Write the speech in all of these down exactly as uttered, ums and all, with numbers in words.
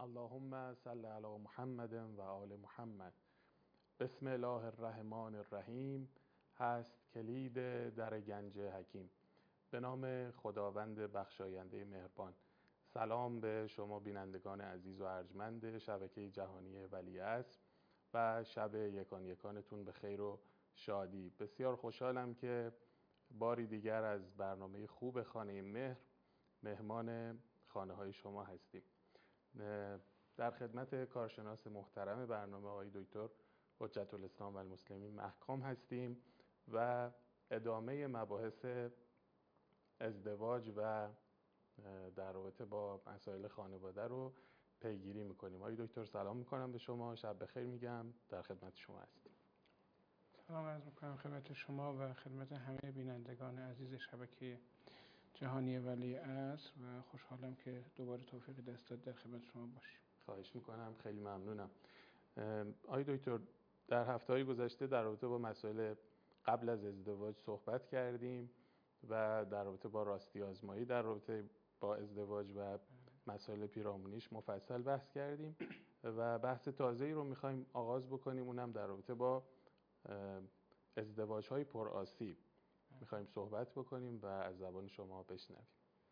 اللهم صل علی محمد و آل محمد. بسم الله الرحمن الرحیم. هست کلید در گنج حکیم. به نام خداوند بخشاینده مهربان. سلام به شما بینندگان عزیز و ارجمند شبکه جهانی ولیعصر و شب یکان یکانتون به خیر و شادی. بسیار خوشحالم که باری دیگر از برنامه خوب خانه مهر مهمان خانه های شما هستیم. در خدمت کارشناس محترم برنامه آقای دکتر حجت الاسلام و المسلمین محکام هستیم و ادامه مباحث ازدواج و در رابطه با مسائل خانواده رو پیگیری میکنیم. آقای دکتر سلام میکنم به شما، شب بخیر میگم، در خدمت شما هستیم. سلام عرض میکنم خدمت شما و خدمت همه بینندگان عزیز شبکه جهانی ولیعصر و خوشحالم که دوباره توفیق دست داد در خدمت شما باشیم. خواهش میکنم، خیلی ممنونم. آقای دکتر، در هفته‌های گذشته در رابطه با مسائل قبل از ازدواج صحبت کردیم و در رابطه با راستی آزمایی در رابطه با ازدواج و مسائل پیرامونیش مفصل بحث کردیم و بحث تازه‌ای رو می‌خوایم آغاز بکنیم، اونم در رابطه با ازدواج‌های پرآسیب می‌خوایم صحبت بکنیم و از زبان شما بشنویم.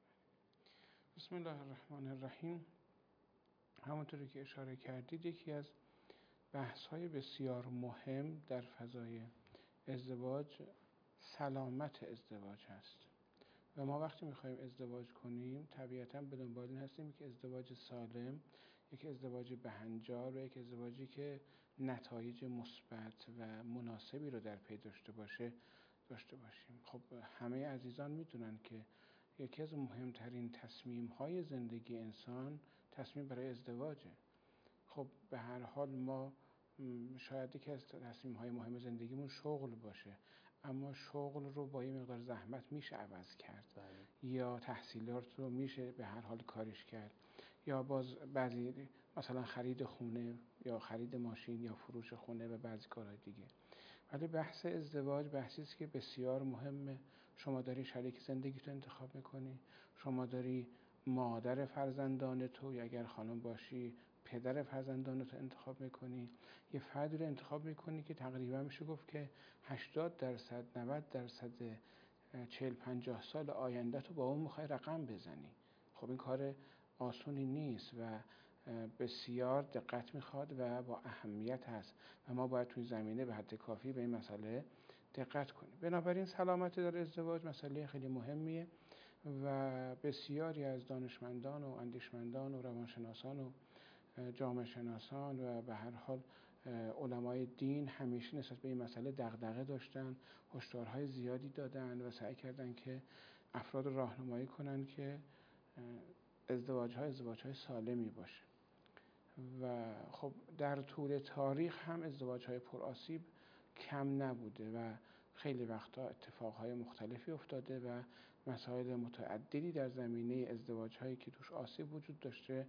بسم الله الرحمن الرحیم. همونطوری که اشاره کردید یکی از بحث‌های بسیار مهم در فضای ازدواج سلامت ازدواج هست و ما وقتی میخوایم ازدواج کنیم طبیعتاً به دنبال این هستیم که ازدواج سالم، یک ازدواج بهنجار و یک ازدواجی که نتایج مثبت و مناسبی رو در پی داشته باشه داشته باشیم. خب همه عزیزان میدونن که یکی از مهمترین تصمیم‌های زندگی انسان تصمیم برای ازدواجه. خب به هر حال ما شاید یکی از تصمیم‌های مهم زندگیمون شغل باشه، اما شغل رو با یه مقدار زحمت میشه عوض کرد بله. یا تحصیلات رو میشه به هر حال کارش کرد، یا باز بعضی مثلا خرید خونه یا خرید ماشین یا فروش خونه و بعضی کارهای دیگه. ولی بحث ازدواج بحثی است که بسیار مهمه. شما داری شریک زندگی تو انتخاب میکنی، شما داری مادر فرزندان تو یا اگر خانم باشی پدر فرزندان تو انتخاب میکنی، یه فردی رو انتخاب میکنی که تقریبا میشه گفت که هشتاد درصد نود درصد چهل پنجاه سال آینده تو با اون میخوای رقم بزنی. خب این کار آسونی نیست و بسیار دقت میخواد و با اهمیت هست و ما باید توی زمینه به حد کافی به این مسئله دقت کنیم. بنابراین سلامت در ازدواج مسئله خیلی مهمیه و بسیاری از دانشمندان و اندیشمندان و روانشناسان و جامعه شناسان و به هر حال علمای دین همیشه نسبت به این مسئله دغدغه داشتن، هشدارهای زیادی دادن و سعی کردن که افراد راهنمایی کنن که ازدواج‌ها ازدواج‌های سالمی باشه. و خب در طول تاریخ هم ازدواج‌های پرآسیب کم نبوده و خیلی وقتا اتفاقهای مختلفی افتاده و مسائل متعددی در زمینه ازدواج‌هایی که توش آسیب وجود داشته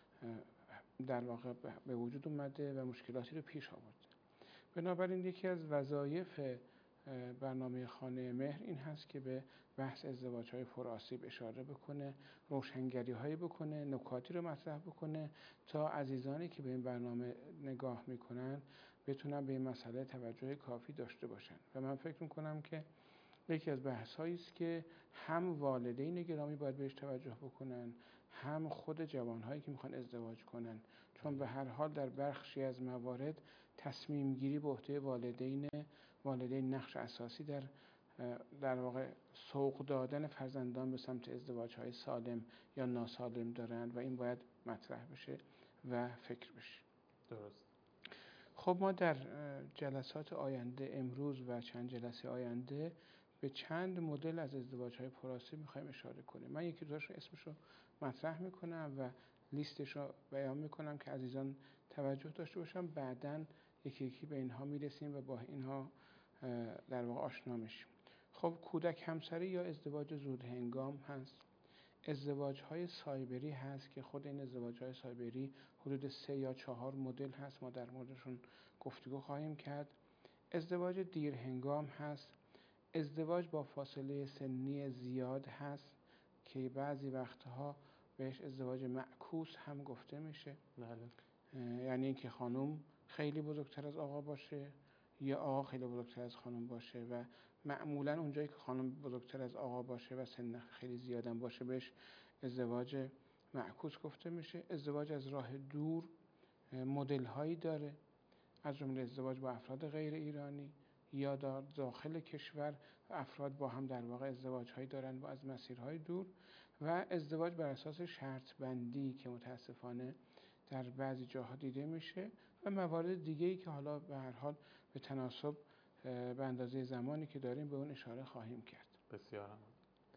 در واقع به وجود اومده و مشکلاتی رو پیش آورده. بنابراین یکی از وظایف برنامه خانه مهر این هست که به بحث ازدواج‌های پرآسیب اشاره بکنه، روشنگری‌هایی بکنه، نکاتی رو مطرح بکنه تا عزیزانی که به این برنامه نگاه میکنن بتونن به این مسئله توجه کافی داشته باشن. و من فکر میکنم که یکی از بحث‌هایی است که هم والدین گرامی باید بهش توجه بکنن، هم خود جوان‌هایی که میخوان ازدواج کنن، چون به هر حال در بخشی از موارد تصمیم گیری به عهده والدین والدین نقش اساسی در در واقع سوق دادن فرزندان به سمت ازدواج‌های سالم یا ناسالم دارند و این باید مطرح بشه و فکر بشه. درست. خب ما در جلسات آینده امروز و چند جلسه آینده به چند مدل از ازدواج‌های پرآسیب می‌خوایم اشاره کنیم. من یکی دوتاش اسمش رو مطرح می‌کنم و لیستش رو بیان می‌کنم که عزیزان توجه داشته باشن، بعداً یکی یکی به اینها میرسیم و با اینها در واقع آشنا میشیم. خب کودک همسری یا ازدواج زود هنگام هست. ازدواج‌های سایبری هست که خود این ازدواج‌های سایبری حدود سه یا چهار مدل هست، ما در موردشون گفتگو خواهیم کرد. ازدواج دیر هنگام هست. ازدواج با فاصله سنی زیاد هست که بعضی وقتها بهش ازدواج معکوس معکوس هم گفته میشه. بله. یعنی اینکه خانم خیلی بزرگتر از آقا باشه یا آقا خیلی بزرگتر از خانم باشه و معمولا اونجایی که خانم بزرگتر از آقا باشه و سن خیلی زیادم باشه بهش ازدواج معکوس گفته میشه. ازدواج از راه دور مدل هایی داره، از جمله ازدواج با افراد غیر ایرانی یا داخل کشور افراد با هم در واقع ازدواج هایی دارن با از مسیرهای دور، و ازدواج بر اساس شرط بندی که متاسفانه در بعضی جاها دیده میشه و موارد دیگه ای که حالا به هر حال به تناسب به اندازه زمانی که داریم به اون اشاره خواهیم کرد. بسیار هم.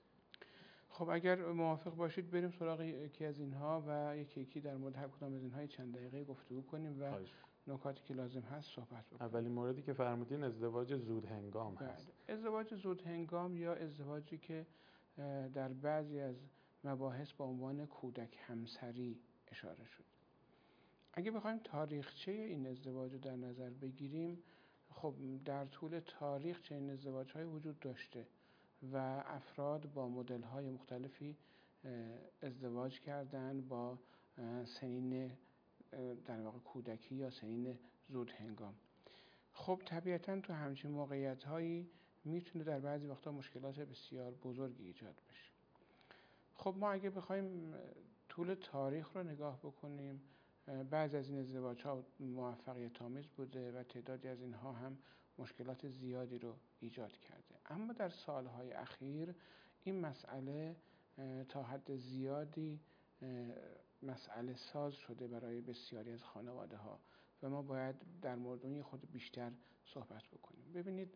خب اگر موافق باشید بریم سراغ یکی از اینها و یکی یکی در مورد هر کدام از اینها چند دقیقه گفتگو کنیم و نکاتی که لازم هست صحبت بکنیم. اولین موردی که فرمودین ازدواج زود هنگام هست. ازدواج زود هنگام یا ازدواجی که در بعضی از مباحث با عنوان کودک همسری اشاره شد. اگه بخوایم تاریخچه این ازدواج رو در نظر بگیریم، خب در طول تاریخ چنین ازدواج‌های وجود داشته و افراد با مدل‌های مختلفی ازدواج کردن با سنین در واقع کودکی یا سنین زود هنگام. خب طبیعتاً تو همچین موقعیت‌هایی میتونه در بعضی وقتا مشکلات بسیار بزرگی ایجاد بشه. خب ما اگه بخوایم طول تاریخ رو نگاه بکنیم، بعضی از این ازدواج‌ها موفقیت آمیز بوده و تعدادی از اینها هم مشکلات زیادی رو ایجاد کرده. اما در سالهای اخیر این مسئله تا حد زیادی مسئله ساز شده برای بسیاری از خانواده ها و ما باید در مورد اون خود بیشتر صحبت بکنیم. ببینید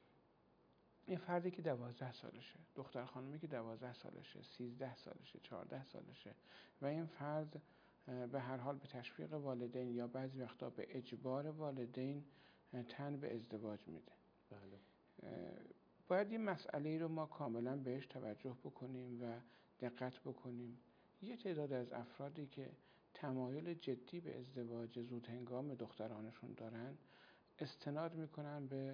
یه فردی که دوازده سالشه، دختر خانمی که دوازده سالشه، سیزده سالشه، چهارده سالشه و این فرد به هر حال به تشویق والدین یا بعضی وقتا به اجبار والدین تن به ازدواج میده. بله. باید این مسئله رو ما کاملا بهش توجه بکنیم و دقت بکنیم. یه تعداد از افرادی که تمایل جدی به ازدواج زود هنگام دخترانشون دارن استناد میکنن به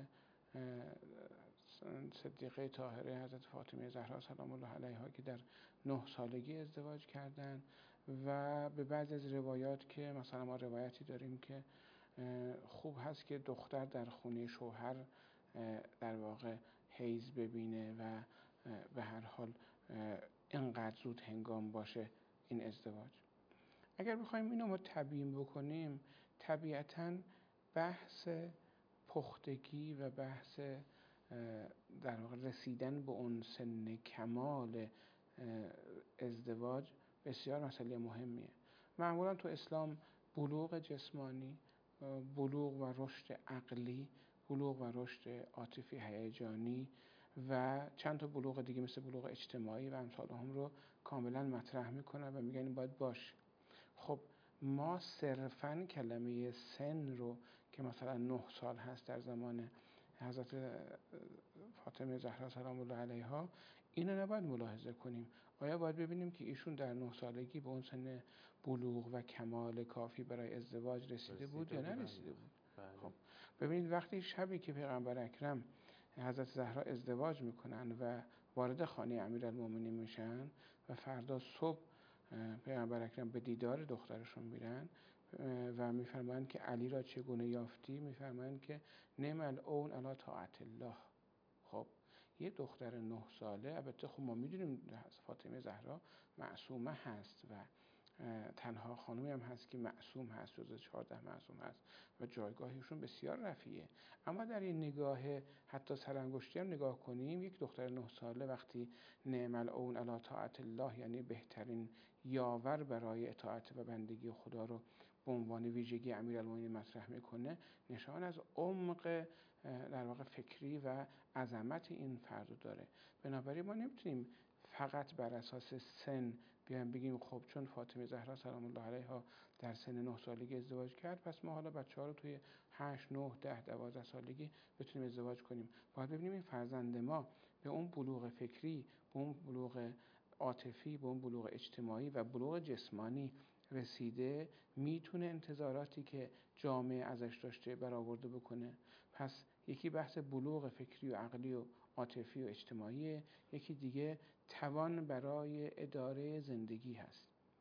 صدیقه طاهره حضرت فاطمه زهرا سلام الله علیها که در نه سالگی ازدواج کردن و به بعضی از روایات که مثلا ما روایتی داریم که خوب هست که دختر در خونه شوهر در واقع حیض ببینه و به هر حال اینقدر زود هنگام باشه این ازدواج. اگر بخوایم اینو ما تبیین بکنیم، طبیعتاً بحث پختگی و بحث در واقع رسیدن به اون سن کمال ازدواج بسیار مسئله مهمیه. معمولا تو اسلام بلوغ جسمانی، بلوغ و رشد عقلی، بلوغ و رشد عاطفی هیجانی و چند تا بلوغ دیگه مثل بلوغ اجتماعی و امثال هم رو کاملا مطرح میکنن و میگن این باید باشه. خب ما صرفاً کلمه سن رو که مثلا نه سال هست در زمان حضرت فاطمه زهرا سلام الله علیها اینو نباید ملاحظه کنیم. آیا باید ببینیم که ایشون در نه سالگی به اون سن بلوغ و کمال کافی برای ازدواج رسیده بود یا نرسیده بود؟ خب ببینید وقتی شبی که پیغمبر اکرم حضرت زهرا ازدواج میکنن و وارد خانه امیرالمومنین میشن و فردا صبح پیغمبر اکرم به دیدار دخترشون میرن و میفرمایند که علی را چگونه یافتی؟ میفرمایند که نعم الاون علی طاعت الله. خب یه دختر نه ساله، البته خب ما میدونیم فاطمه زهرا معصومه هست و تنها خانومی هم هست که معصوم هست، جزو چهارده معصوم هست و جایگاهشون بسیار رفیعه. اما در این نگاه حتی سرانگشتی هم نگاه کنیم، یک دختر نه ساله وقتی نعم الاون علی طاعت الله یعنی بهترین یاور برای اطاعت و بندگی خدا رو به عنوان ویژگی امیرالمومنین مطرح میکنه، نشان از عمق در واقع فکری و عظمت این فرد داره. بنابراین ما نمیتونیم فقط بر اساس سن بیایم بگیم خب چون فاطمه زهرا سلام الله علیها در سن نه سالگی ازدواج کرد پس ما حالا بچه‌ها رو توی هشت، نه، ده، دوازده سالگی بتونیم ازدواج کنیم. باید ببینیم این فرزند ما به اون بلوغ فکری، به اون بلوغ عاطفی، به اون بلوغ اجتماعی و بلوغ جسمانی رسیده، میتونه انتظاراتی که جامعه ازش داشته برآورده بکنه. پس یکی بحث بلوغ فکری و عقلی و عاطفی و اجتماعی، یکی دیگه توان برای اداره زندگی هست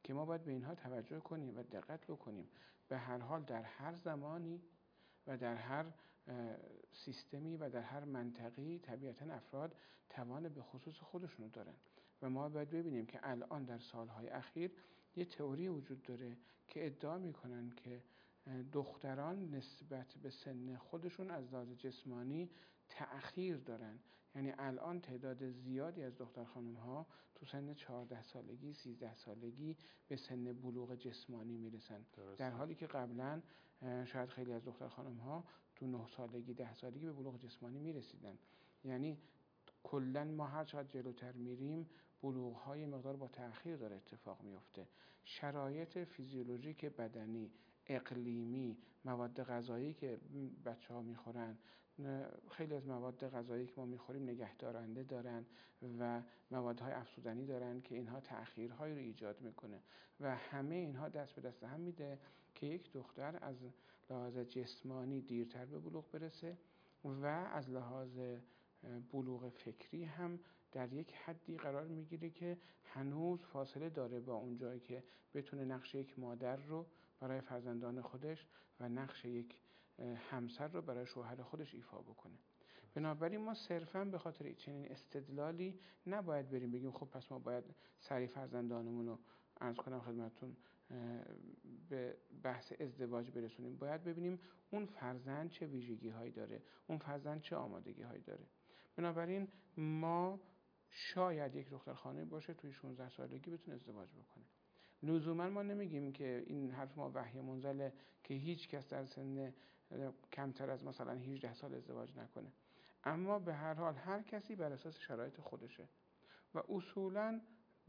که ما باید به اینها توجه کنیم و دقت بکنیم. به هر حال در هر زمانی و در هر سیستمی و در هر منطقه‌ای طبیعتاً افراد توان به خصوص خودشونو دارن و ما باید ببینیم که الان در سالهای اخیر یه تئوری وجود داره که ادعا میکنن که دختران نسبت به سن خودشون از لحاظ جسمانی تأخیر دارن. یعنی الان تعداد زیادی از دختر خانم ها تو سن چهارده سالگی، سیزده سالگی به سن بلوغ جسمانی میرسن، در حالی که قبلا شاید خیلی از دختر خانم ها تو نه سالگی، ده سالگی به بلوغ جسمانی میرسیدن. یعنی کلا ما هر چقدر جلوتر میریم بلوغ های مقدار با تأخیر داره اتفاق میفته. شرایط فیزیولوژیک بدنی، اقلیمی، مواد غذایی که بچه ها میخورن، خیلی از مواد غذایی که ما میخوریم نگهدارنده دارن و موادهای افزودنی دارن که اینها تأخیرهایی رو ایجاد میکنه و همه اینها دست به دست هم میده که یک دختر از لحاظ جسمانی دیرتر به بلوغ برسه و از لحاظ بلوغ فکری هم در یک حدی قرار میگیره که هنوز فاصله داره با اون جایی که بتونه نقش یک مادر رو برای فرزندان خودش و نقش یک همسر رو برای شوهر خودش ایفا بکنه. بنابراین ما صرفاً به خاطر چنین استدلالی نباید بریم بگیم خب پس ما باید سریع فرزندانمون رو عرض کنم خدمتتون به بحث ازدواج برسونیم. باید ببینیم اون فرزند چه ویژگی هایی داره، اون فرزند چه آمادگی هایی داره. بنابراین ما شاید یک دختر خانه باشه توی شانزده سالگی بتونه ازدواج بکنه. لزوما ما نمیگیم که این حرف ما وحی منزله که هیچ کس در سن کمتر از مثلا هجده سال ازدواج نکنه، اما به هر حال هر کسی بر اساس شرایط خودشه و اصولا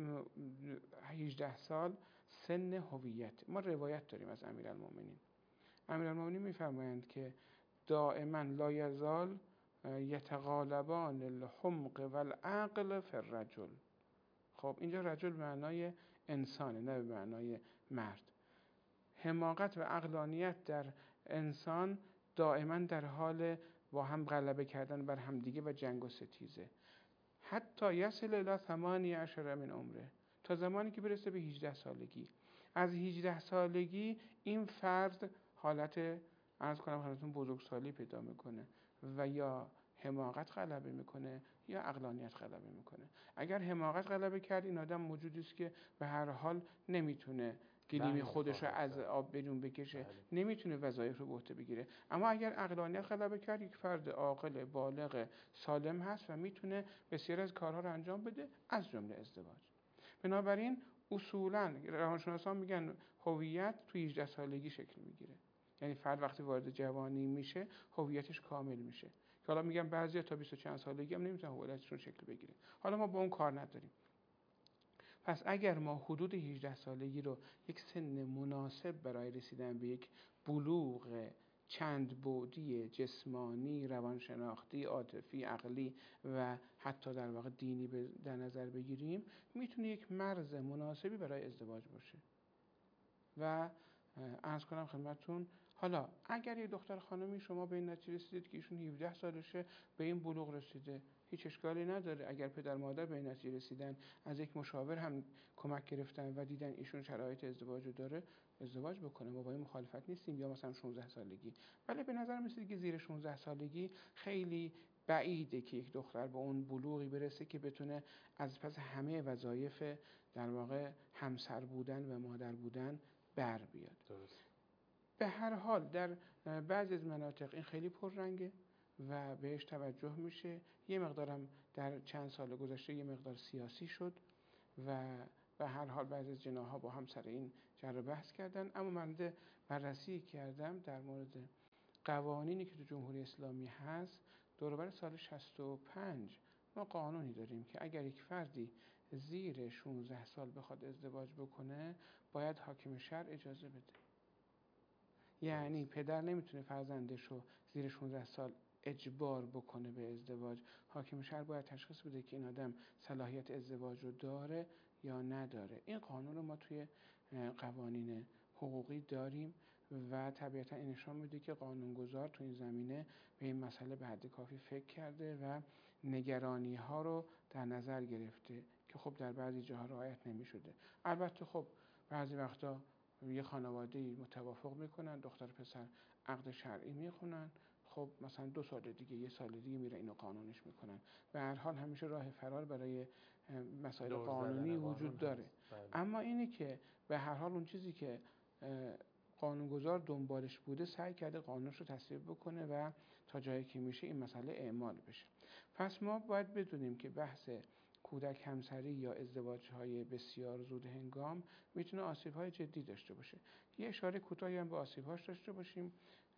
هجده سال سن هویت. ما روایت داریم از امیرالمومنین. امیرالمومنین میفرمایند که دائما لا یزال یتغالبان الحمق والعقل فی الرجل. خب اینجا رجل به معنای انسانه، نه به معنای مرد. حماقت و عقلانیت در انسان دائما در حال با هم غلبه کردن بر همدیگه و جنگ و ستیزه. حتی یصل الی ثمانی عشر من عمره، تا زمانی که برسه به هجده سالگی. از هجده سالگی این فرد حالت عرض کنم خدمتتون بزرگسالی پیدا میکنه و یا حماقت غلبه میکنه یا عقلانیت غلبه میکنه. اگر حماقت غلبه کرد این آدم موجودی است که به هر حال نمیتونه گلیم خودش رو از آب بیرون بکشه، بله. نمیتونه وظایف رو به عهده بگیره. اما اگر عقلانیت غلبه کرد یک فرد عاقل بالغ سالم هست و میتونه بسیار از کارها رو انجام بده، از جمله ازدواج. بنابراین اصولا روانشناسان میگن هویت توی هجده سالگی شکل میگیره. یعنی فرد وقتی وارد جوانی میشه هویتش کامل میشه. که حالا میگن بعضیا تا بیست و چند سالگی هم نمیتونن هویتشون شکل بگیره. حالا ما با اون کار نداریم. پس اگر ما حدود هجده سالگی رو یک سن مناسب برای رسیدن به یک بلوغ چند بعدی جسمانی، روانشناختی، عاطفی، عقلی و حتی در واقع دینی در نظر بگیریم، میتونه یک مرز مناسبی برای ازدواج باشه. و عرض کنم خدمتتون حالا اگر یه دختر خانمی شما به این نتیجه رسیدید که ایشون هفده سالشه به این بلوغ رسیده، هیچ اشکالی نداره. اگر پدر مادر به این نتیجه رسیدن، از یک مشاور هم کمک گرفتن و دیدن ایشون شرایط ازدواج رو داره، ازدواج بکنه. ما با این مخالفت نیستیم. یا مثلا شانزده سالگی. ولی به نظر میاد که زیر شانزده سالگی خیلی بعیده که یک دختر به اون بلوغی برسه که بتونه از پس همه وظایف در واقع همسر بودن و مادر بودن بر بیاد. درست. به هر حال در بعضی از مناطق این خیلی پررنگه و بهش توجه میشه. یه مقدارم در چند سال گذشته یه مقدار سیاسی شد و به هر حال بعضی از جناح‌ها با هم سر این جر و بحث کردن. اما من بررسی کردم در مورد قوانینی که تو جمهوری اسلامی هست. دور و بر سال شصت و پنج ما قانونی داریم که اگر یک فردی زیر شانزده سال بخواد ازدواج بکنه باید حاکم شهر اجازه بده. یعنی پدر نمیتونه فرزندش رو زیر شانزده سال اجبار بکنه به ازدواج. حاکم شهر باید تشخیص بده که این آدم صلاحیت ازدواج رو داره یا نداره. این قانون رو ما توی قوانین حقوقی داریم و طبیعتا این نشان میده که قانونگذار تو این زمینه به این مسئله به حد کافی فکر کرده و نگرانی ها رو در نظر گرفته که خب در بعضی جاها رعایت نمی‌شده. البته خب بعضی وقتا یه خانواده‌ای متوافق میکنن، دختر پسر عقد شرعی میخونن، خب مثلا دو سال دیگه یه سال دیگه میره اینو قانونیش میکنن. به هر حال همیشه راه فرار برای مسائل قانونی وجود داره. اما اینه که به هر حال اون چیزی که قانونگذار دنبالش بوده سعی کرده قانونش رو تصویب بکنه و تا جایی که میشه این مسئله اعمال بشه. پس ما باید بدونیم که بحث کودک همسری یا ازدواج‌های بسیار زود هنگام میتونه آسیب‌های جدی داشته باشه. یه اشاره کوتاهی هم به آسیب‌هاش داشته باشیم.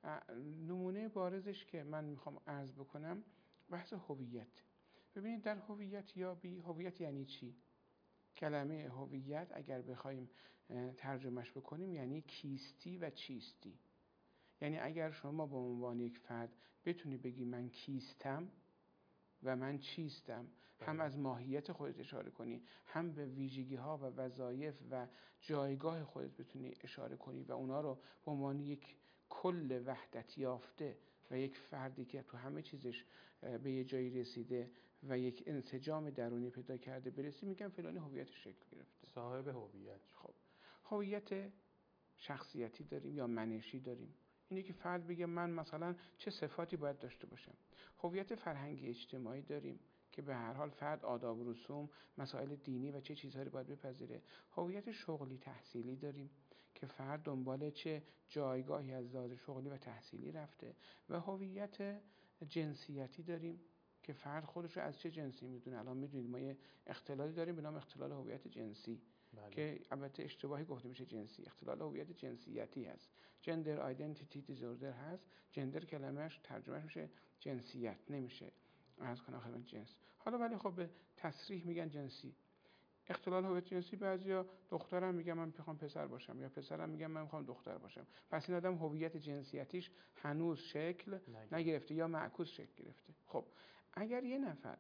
نمونه بارزش که من میخوام عرض بکنم بحث هویت. ببینید در هویت یابی، هویت یعنی چی؟ کلمه هویت اگر بخوایم ترجمهش بکنیم یعنی کیستی و چیستی. یعنی اگر شما به عنوان یک فرد بتونی بگی من کیستم و من چیستم، هم از ماهیت خودت اشاره کنی، هم به ویژگی ها و وظایف و جایگاه خودت بتونی اشاره کنی و اونا رو به عنوان یک کل وحدت یافته و یک فردی که تو همه چیزش به یه جایی رسیده و یک انسجام درونی پیدا کرده برسی، میگم فلانی هویتش شکل گرفته. صاحب هویت. خب هویت شخصیتی داریم یا منشی داریم. اینه که فرد بگه من مثلا چه صفاتی باید داشته باشم. هویت فرهنگی اجتماعی داریم که به هر حال فرد آداب و رسوم، مسائل دینی و چه چیزهایی باید بپذیره. هویت شغلی تحصیلی داریم که فرد دنبال چه جایگاهی از لحاظ شغلی و تحصیلی رفته. و هویت جنسیتی داریم که فرد خودش رو از چه جنسی میدونه. الان میدونید ما یه اختلالی داریم به نام اختلال هویت جنسی. بله. که البته اشتباهی گفته میشه جنسی، اختلال هویت جنسیتی هست. جندر آیدنتیتی دیزوردر هست. جندر کلمهش ترجمهش میشه جنسیت، نمیشه عرض کنم خدمت جنس. حالا ولی خب به تصریح میگن جنسی. اختلال هویت جنسی بعضیا دخترم میگن من میخوام پسر باشم یا پسرم میگن من میخوام دختر باشم. پس این آدم هویت جنسیتیش هنوز شکل نگرفته, نگرفته یا معکوس شکل گرفته. خب اگر یه نفر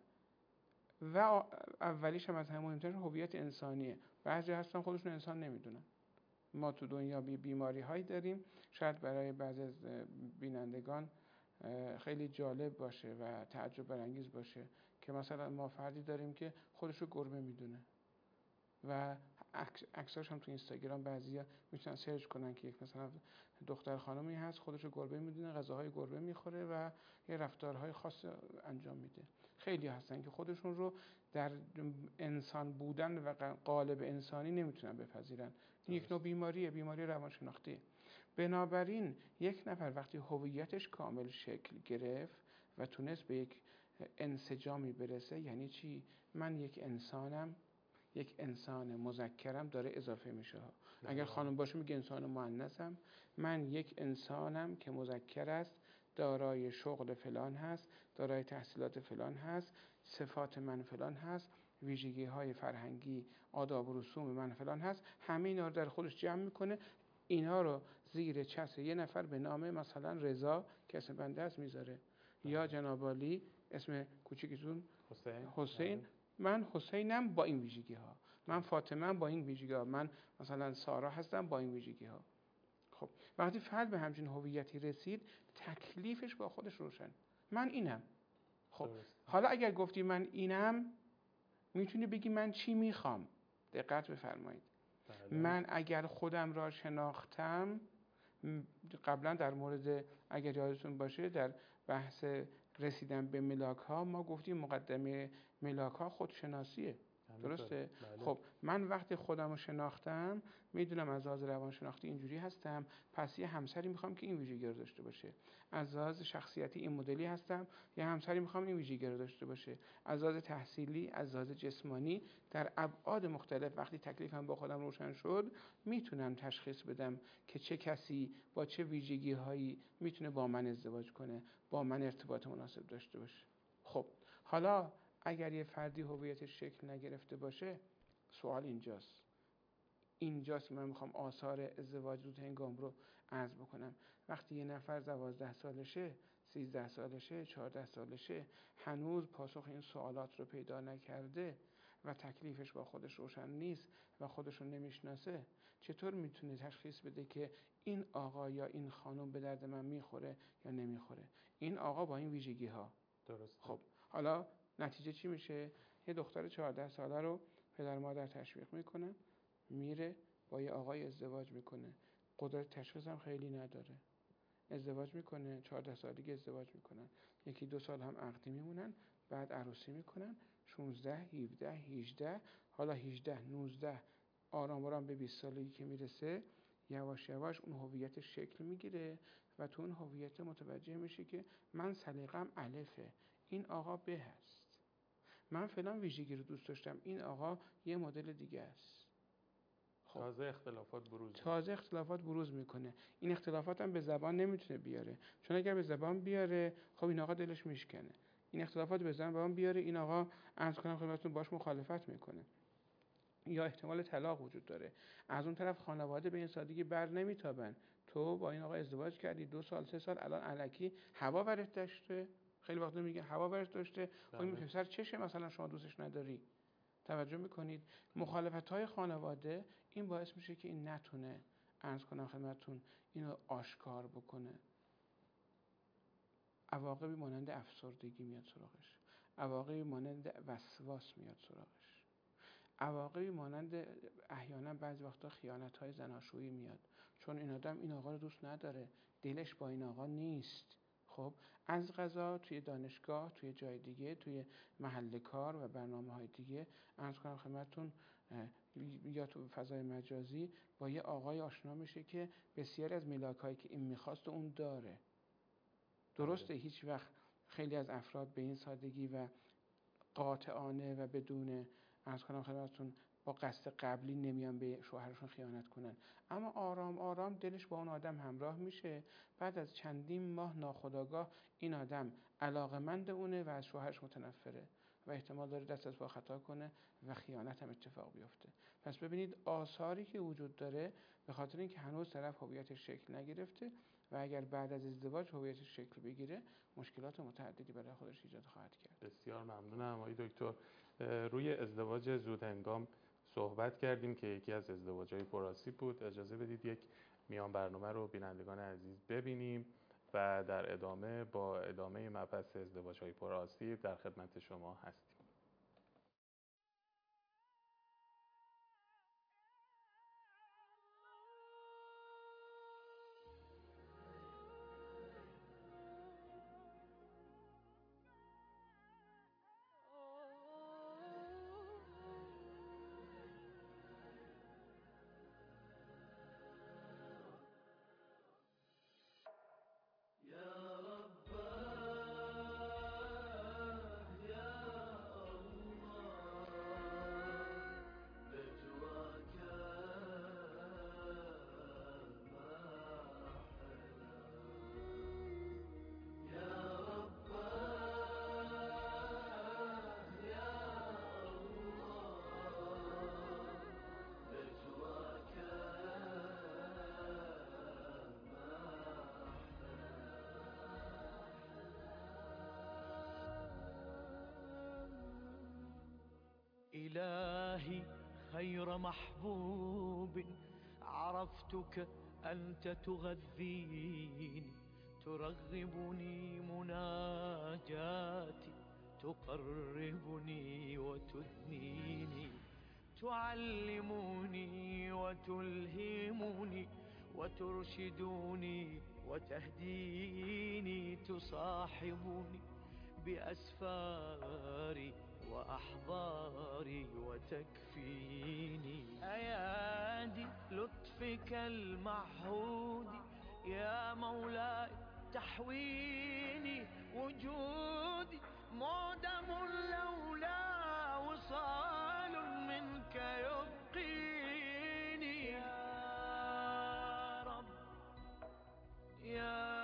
و اولیش هم از همه مهمتر هویت انسانیه، بعضی هستن خودشون انسان نمیدونن. ما تو دنیا بی بیماری هایی داریم، شاید برای بعضی از بینندگان خیلی جالب باشه و تعجب برانگیز باشه که مثلا ما فردی داریم که خودشو گربه میدونه و عکساش هم تو اینستاگرام بعضیا میتونن سرچ کنن که یک مثلا دختر خانمی هست خودشو گربه میدونه، غذاهای گربه میخوره و یه رفتارهای خاص انجام میده. خیلی هستن که خودشون رو در انسان بودن و قالب انسانی نمیتونن بپذیرن. این یک نوع بیماریه، بیماری روانشناختی. بنابراین یک نفر وقتی هویتش کامل شکل گرفت و تونست به یک انسجامی برسه، یعنی چی؟ من یک انسانم، یک انسان مذکرم، داره اضافه میشه. اگر خانم باشه میگه انسان مؤنثم. من یک انسانم که مذکر است، دارای شغل فلان هست، دارای تحصیلات فلان هست، صفات من فلان هست، ویژگی های فرهنگی، آداب و رسوم من فلان هست. همه اینا رو در خودش جمع میکنه. اینا رو زیر چتر یه نفر به نام مثلا رضا که اسم بنده است میذاره، یا جناب عالی اسم کوچیکتون حسین, حسین. من حسینم با این ویژگی ها، من فاطمه با این ویژگی ها، من مثلا سارا هستم با این ویژگی ها. خب وقتی فرد به همچین هویتی رسید، تکلیفش با خودش روشن، من اینم. خب حالا اگر گفتی من اینم، میتونی بگی من چی میخوام. دقت بفرمایید. بله. من اگر خودم را شناختم، قبلا در مورد اگر یادتون باشه در بحث رسیدن به ملاک ها ما گفتیم مقدمه ملاک ها خودشناسیه. درسته؟ بله. خب من وقتی خودم رو شناختم، میدونم از لحاظ روانشناختی اینجوری هستم، پس یه همسری میخوام که این ویژگی رو داشته باشه. از لحاظ شخصیتی این مدلی هستم، یه همسری میخوام این ویژگی رو داشته باشه. از لحاظ تحصیلی، از لحاظ جسمانی، در ابعاد مختلف وقتی تکلیفم با خودم روشن شد، میتونم تشخیص بدم که چه کسی با چه ویژگی هایی میتونه با من ازدواج کنه، با من ارتباط مناسب داشته باشه. خب حالا اگر یه فردی هویتش شکل نگرفته باشه، سوال اینجاست. اینجاست من میخوام آثار ازدواج زود هنگام رو عرض بکنم. وقتی یه نفر دوازده سالشه، سیزده سالشه، چهارده سالشه، هنوز پاسخ این سوالات رو پیدا نکرده و تکلیفش با خودش روشن نیست و خودش رو نمیشناسه، چطور میتونه تشخیص بده که این آقا یا این خانم به درد من میخوره یا نمیخوره؟ این آقا با این ویژگی ها. درست. خب حالا نتیجه چی میشه؟ یه دختر چهارده ساله رو پدر مادر تشویق میکنن، میره با یه آقای ازدواج میکنه، قدرت تشخیص هم خیلی نداره، ازدواج میکنه، چهارده سالگی ازدواج میکنن، یکی دو سال هم عقدی میمونن، بعد عروسی میکنن، شانزده، هفده، هجده، حالا هجده، نوزده، آرام آرام به بیست سالگی که میرسه، یواش یواش اون هویت شکل میگیره و تو اون هویت متوجه میشه که من سلیقه‌ام الفه، این آقا به هست، من فلان ویژگی رو دوست داشتم، این آقا یه مدل دیگه است. خب. تازه اختلافات بروز تازه اختلافات بروز میکنه. این اختلافات هم به زبان نمیتونه بیاره، چون اگر به زبان بیاره خب این آقا دلش میشکنه. این اختلافات به زبان بیاره، این آقا عرض کنم خدمتتون باش مخالفت میکنه یا احتمال طلاق وجود داره. از اون طرف خانواده به این سادگی بر نمیتابن، تو با این آقا ازدواج کردی دو سال سه سال، الان الکی هوا ورت داشته، خیلی وقتا میگه هوا ورت داشته، خب این پسر چشه مثلا شما دوستش نداری؟ توجه میکنید؟ مخالفت‌های خانواده این باعث میشه که این نتونه عرض کنم خدمتتون اینو آشکار بکنه. عواقبی مانند افسردگی میاد سراغش، عواقبی مانند وسواس میاد سراغش، عواقبی مانند احیانا بعضی وقتا خیانت‌های زناشویی میاد، چون این آدم این آقا رو دوست نداره، دلش با این آقا نیست. خب از قضا توی دانشگاه، توی جای دیگه، توی محل کار و برنامه‌های دیگه عرض کنم خدمتتون یا تو فضای مجازی با یه آقای آشنا میشه که بسیاری از ملاک‌هایی که این میخواست و اون داره. درسته هیچ وقت خیلی از افراد به این سادگی و قاطعانه و بدون عرض کنم خدمتتون با قصد قبلی نمیان به شوهرشون خیانت کنن، اما آرام آرام دلش با اون آدم همراه میشه، بعد از چندین ماه ناخودآگاه این آدم علاقمند اونه و از شوهرش متنفره و احتمال داره دست از پا خطا کنه و خیانت هم اتفاق بیفته. پس ببینید آثاری که وجود داره به خاطر اینکه هنوز طرف هویتش شکل نگرفته و اگر بعد از ازدواج هویتش شکل بگیره مشکلات متعددی برای خودش ایجاد خواهد کرد. بسیار ممنونم آقای دکتر. روی ازدواج زودهنگام صحبت کردیم که یکی از ازدواج‌های پرآسیب بود. اجازه بدید یک میان برنامه رو بینندگان عزیز ببینیم و در ادامه با ادامه مبحث ازدواج‌های پرآسیب در خدمت شما هستیم. إلهي خير محبوب عرفتك أنت تغذيني، ترغبني مناجاتي، تقربني وتدنيني، تعلمني وتلهمني وترشدني وتهديني، تصاحبني بأسفاري وأحضاري وتكفيني. أيادي لطفك المعهود يا مولاي تحويني، وجودي معدم لولا وصال منك يبقيني. يا رب يا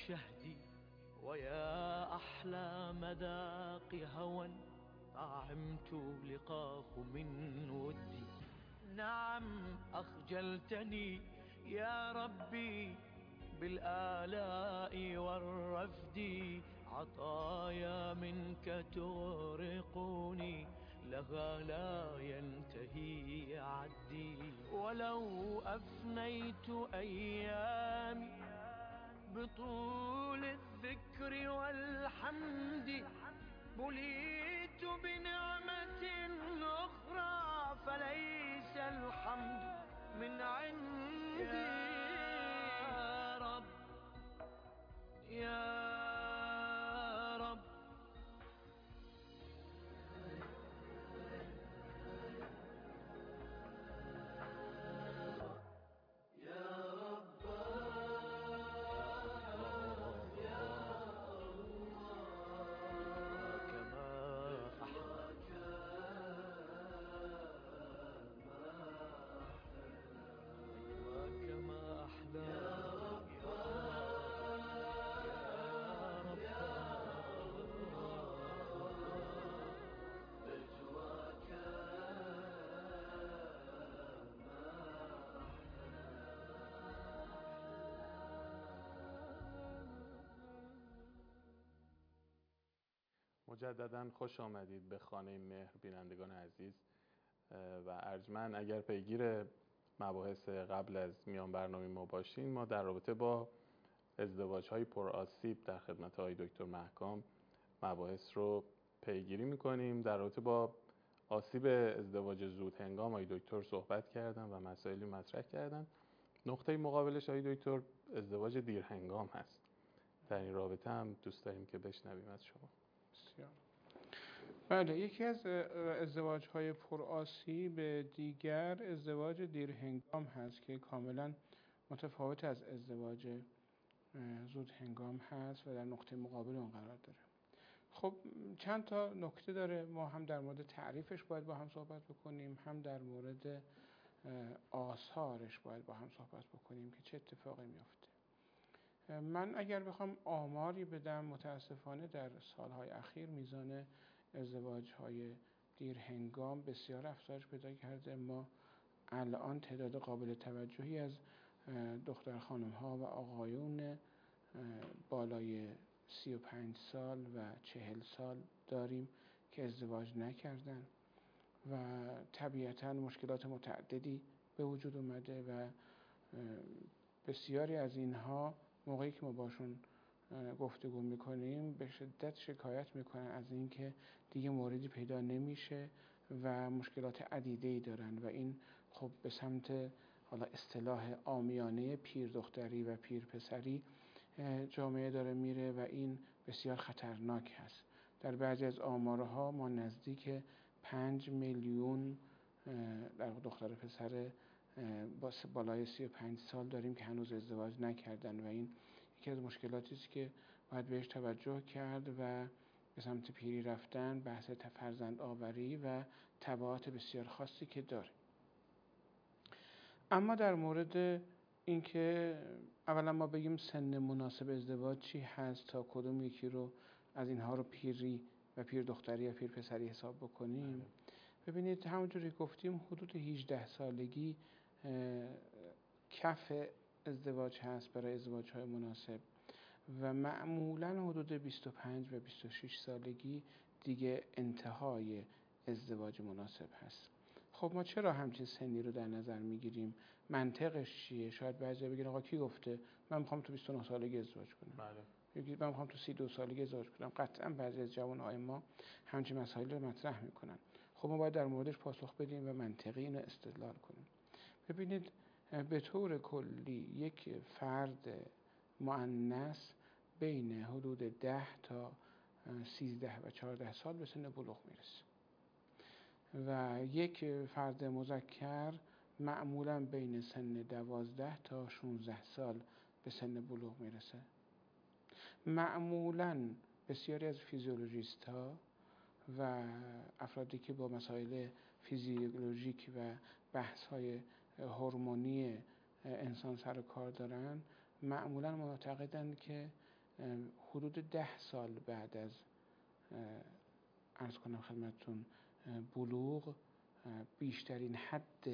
شهدي ويا أحلى مذاق هوى طعمت لقاه من ودي. نعم أخجلتني يا ربي بالآلاء والرفد، عطايا منك تغرقني لها لا ينتهي عدي. ولو أفنيت أيامي بطول الذكر والحمد، بليت بنعمة أخرى فليس الحمد من عندي. يا رب يا رب مجدداً خوش آمدید به خانه مهر بینندگان عزیز و ارجمند. اگر پیگیر مباحث قبل از میان برنامه ما باشین، ما در رابطه با ازدواج‌های پرآسیب در خدمت آقای دکتر محکام مباحث رو پیگیری می‌کنیم. در رابطه با آسیب ازدواج زود هنگام آقای دکتر صحبت کردن و مسائلی مطرح کردن. نقطه مقابلش آقای دکتر ازدواج دیر هنگام هست. در این رابطه هم دوست داریم که بشنویم از شما. بسیار. بله، یکی از ازدواج‌های پرآسیب دیگر ازدواج دیر هنگام هست که کاملا متفاوت از ازدواج زود هنگام هست و در نقطه مقابل اون قرار داره. خب چند تا نکته داره. ما هم در مورد تعریفش باید با هم صحبت بکنیم، هم در مورد آثارش باید با هم صحبت بکنیم که چه اتفاقی میفته. من اگر بخوام آماری بدم، متاسفانه در سالهای اخیر میزان ازدواج‌های دیر هنگام بسیار افزایش پیدا کرده. ما الان تعداد قابل توجهی از دختر خانم‌ها و آقایون بالای سی و پنج سال و چهل سال داریم که ازدواج نکردن و طبیعتاً مشکلات متعددی به وجود اومده و بسیاری از اینها موقعی که ما باشون گفتگو میکنیم به شدت شکایت میکنن از اینکه دیگه موردی پیدا نمیشه و مشکلات عدیده‌ای دارن و این خب به سمت حالا اصطلاح عامیانه پیر دختری و پیر پسری جامعه داره میره و این بسیار خطرناک هست. در بعضی از آمارها ما نزدیک پنج میلیون در دختر و پسر بالای سی و پنج سال داریم که هنوز ازدواج نکردن و این یکی از مشکلاتی است که باید بهش توجه کرد و به سمت پیری رفتن، بحث فرزند آوری و تبعات بسیار خاصی که داره. اما در مورد اینکه اولا ما بگیم سن مناسب ازدواج چی هست تا کدوم یکی رو از اینها رو پیری و پیر دختری یا پیر پسری حساب بکنیم، ببینید همونجوری گفتیم حدود هجده سالگی کف ازدواج هست برای ازدواج های مناسب و معمولا حدود بیست و پنج و بیست و شش سالگی دیگه انتهای ازدواج مناسب هست. خب ما چرا همچین سنی رو در نظر میگیریم؟ منطقش چیه؟ شاید بعضی بگن آقا کی گفته من میخوام تو بیست و نه سالگی ازدواج کنم؟ بله. یکی من میخوام تو سی و دو سالگی ازدواج کنم. قطعا بعضی از جوانهای ما همچین مسائل رو مطرح میکنن. خب ما باید در موردش پاسخ بدیم و منطقی اینو استدلال کنیم. ببینید به طور کلی یک فرد مؤنث بین حدود ده تا سیزده و چهارده سال به سن بلوغ میرسه و یک فرد مذکر معمولا بین سن دوازده تا شانزده سال به سن بلوغ میرسه. معمولا بسیاری از فیزیولوژیست ها و افرادی که با مسائل فیزیولوژیک و بحث های هورمونی انسان سر و کار دارن معمولا معتقدند که حدود ده سال بعد از عرض کنم خدمتتون بلوغ بیشترین حد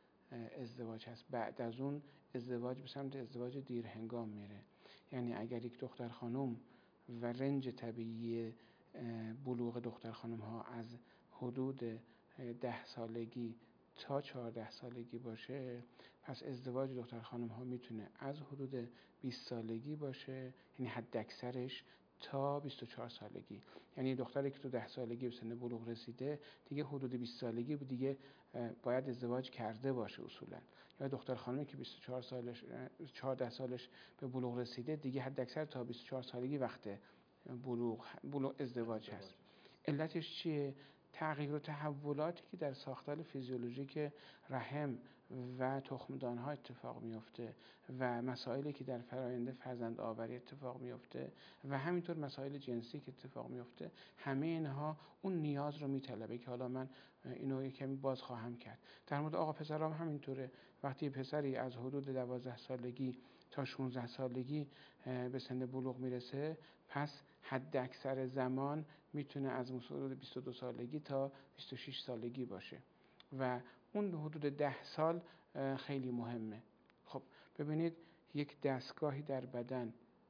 ازدواج هست. بعد از اون ازدواج به سمت ازدواج دیر هنگام میره. یعنی اگر یک دختر خانم و رنج طبیعی بلوغ دختر خانم ها از حدود ده سالگی تا چهارده سالگی باشه، پس ازدواج دختر خانم ها میتونه از حدود بیست سالگی باشه، یعنی حد اکثرش، تا بیست و چهار سالگی. یعنی دختری که تو ده سالگی به سن بلوغ رسیده دیگه حدود بیست سالگی دیگه باید ازدواج کرده باشه اصولا. یا دختر خانمی که بیست و چهار سالش چهارده سالش به بلوغ رسیده دیگه حد اکثر تا بیست و چهار سالگی وقت بلوغ بلوغ ازدواج هست. علتش چیه؟ تغییر و تحولاتی که در ساختار فیزیولوژیک رحم و تخمدان‌ها اتفاق میفته و مسائلی که در فرآیند فرزند آوری اتفاق میفته و همینطور مسائل جنسی که اتفاق میفته، همه اینها اون نیاز رو میطلبه که حالا من اینو یکمی باز خواهم کرد. در مورد آقا پسرام همینطوره. وقتی پسری از حدود دوازده سالگی تا شانزده سالگی به سن بلوغ میرسه، پس حد اکثر زمان میتونه از حدود بیست و دو سالگی تا بیست و شش سالگی باشه و اون حدود ده سال خیلی مهمه. خب ببینید، یک دستگاهی در بدن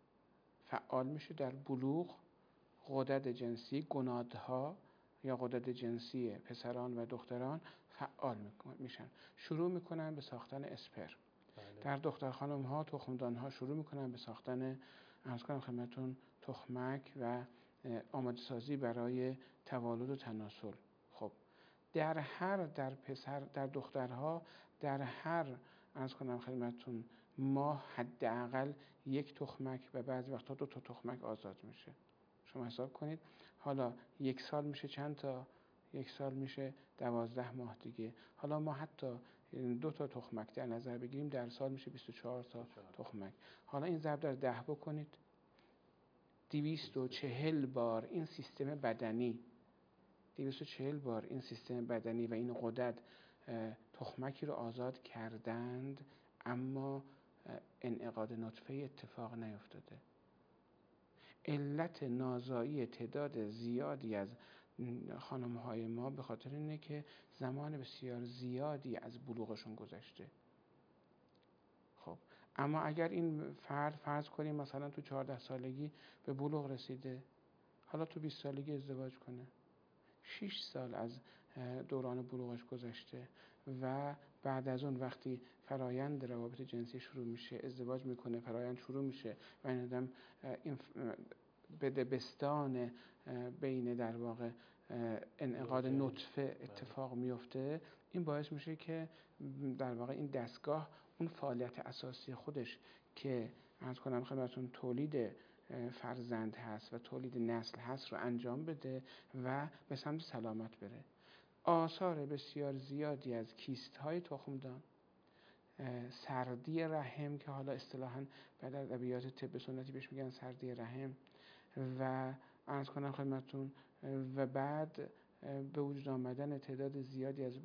فعال میشه در بلوغ، غدد جنسی، گونادها یا غدد جنسی پسران و دختران فعال میشن، شروع میکنن به ساختن اسپرم. بله. در دختر خانم ها تخمدان ها شروع میکنن به ساختن، عرض کنم خدمتتون، تخمک و آماده سازی برای تولد و تناسل. خب در هر در پسر در دخترها در هر عرض کنم خدمتتون ماه حداقل یک تخمک و بعضی وقتا دو تا تخمک آزاد میشه. شما حساب کنید حالا یک سال میشه چند تا؟ یک سال میشه دوازده ماه دیگه. حالا ما حتی دو تا تخمک در نظر بگیریم، در سال میشه بیست و چهار تا تخمک. حالا این ضرب در ده بکنید، دویست و چهل بار این سیستم بدنی دویست و چهل بار این سیستم بدنی و این غدد تخمکی رو آزاد کردند، اما انعقاد نطفه اتفاق نیفتاده. علت نازایی تعداد زیادی از خانم‌های ما به خاطر اینه که زمان بسیار زیادی از بلوغشون گذشته. خب اما اگر این فرد فرض کنیم مثلا تو چهارده سالگی به بلوغ رسیده، حالا تو بیست سالگی ازدواج کنه، شش سال از دوران بلوغش گذشته و بعد از اون وقتی فرایند روابط جنسی شروع میشه، ازدواج میکنه، فرایند شروع میشه و این آدم این بدبستان بین در واقع انعقاد نطفه اتفاق میفته، این باعث میشه که در واقع این دستگاه اون فعالیت اساسی خودش که عرض کنم خدمتتون تولید فرزند هست و تولید نسل هست رو انجام بده و به سمت سلامت بره. آثار بسیار زیادی از کیست های تخمدان، سردی رحم که حالا اصطلاحاً در ادبیات طب سنتی بهش میگن سردی رحم، و عرض کنم خدمتتون و بعد به وجود آمدن تعداد زیادی از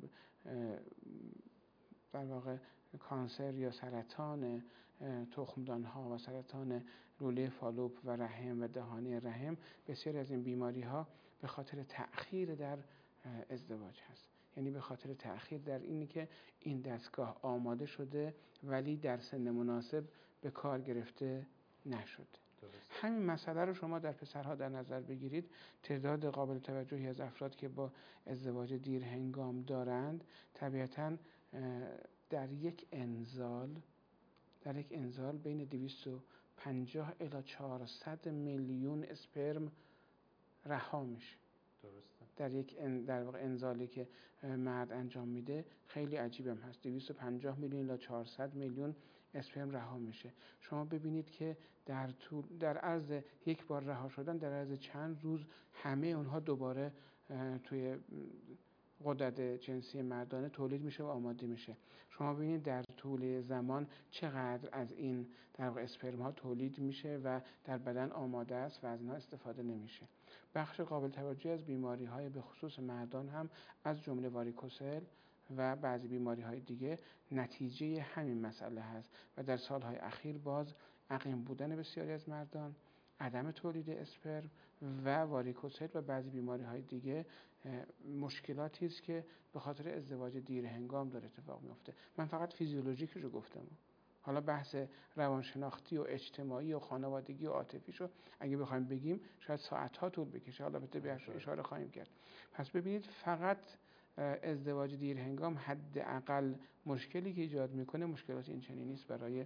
در واقع کانسر یا سرطان تخمدان ها و سرطان لوله فالوپ و رحم و دهانه رحم، بسیاری از این بیماری ها به خاطر تأخیر در ازدواج هست. یعنی به خاطر تأخیر در اینی که این دستگاه آماده شده ولی در سن مناسب به کار گرفته نشده. درست. همین مسئله رو شما در پسرها در نظر بگیرید. تعداد قابل توجهی از افراد که با ازدواج دیر هنگام دارند، طبیعتاً در یک انزال در یک انزال بین دویست و پنجاه الی چهارصد میلیون اسپرم رها میشه. درسته. در یک در واقع انزالی که مرد انجام میده خیلی عجیبم هست. دویست و پنجاه میلیون الی چهارصد میلیون اسپرم رها میشه. شما ببینید که در طول در عرض یک بار رها شدن، در عرض چند روز همه اونها دوباره توی غدد جنسی مردانه تولید میشه و آماده میشه. شما ببینید در طول زمان چقدر از این در واقع اسپرم ها تولید میشه و در بدن آماده است و از اینها استفاده نمیشه. بخش قابل توجهی از بیماری های به خصوص مردان هم از جمله واریکوسل و بعضی بیماری های دیگه نتیجه همین مسئله هست و در سالهای اخیر باز عقیم بودن بسیاری از مردان، عدم تولید اسپرم و واریکوسل و بعضی بیماری های دیگه مشکلاتی است که به خاطر ازدواج دیر هنگام داره اتفاق میفته. من فقط فیزیولوژیکش رو گفتم، حالا بحث روانشناختی و اجتماعی و خانوادگی و عاطفیش رو اگه بخوایم بگیم شاید ساعت‌ها طول بکشه، حالا بهش بهش اشاره خواهیم کرد. پس ببینید فقط ازدواج دیر هنگام حداقل مشکلی که ایجاد میکنه مشکلات این چنینی نیست برای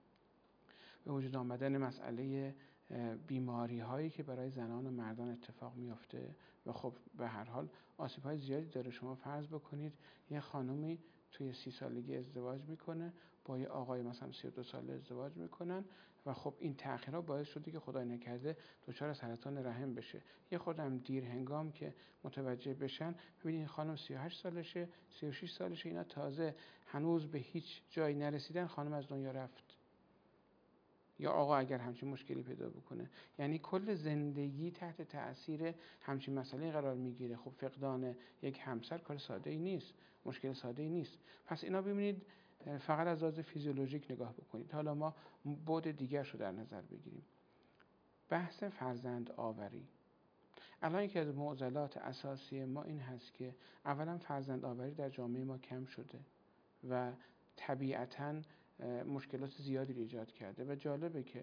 به وجود آمدن مسئله بیماری هایی که برای زنان و مردان اتفاق میفته و خب به هر حال آسیب های زیادی داره. شما فرض بکنید یه خانومی توی سی سالگی ازدواج میکنه با یه آقای مثلا سی و دو ساله ازدواج میکنن و خب این تأخیرها باعث شده که خدای نکرده دچار سرطان رحم بشه. یه خودم دیر هنگام که متوجه بشن، ببینید این خانم سی و هشت سالشه، سی و شش سالشه، اینا تازه هنوز به هیچ جایی نرسیدن، خانم از دنیا رفت. یا آقا اگر همچین مشکلی پیدا بکنه، یعنی کل زندگی تحت تأثیر همچین مسئله قرار میگیره. خب فقدان یک همسر کار ساده ای نیست، مشکل ساده ای نیست. پس اینا ببینید فقط از لحاظ فیزیولوژیک نگاه بکنید. حالا ما بعد دیگرش رو در نظر بگیریم. بحث فرزند آوری. الان یکی از معضلات اساسی ما این هست که اولا فرزند آوری در جامعه ما کم شده و طبیعتاً مشکلات زیادی رو ایجاد کرده و جالبه که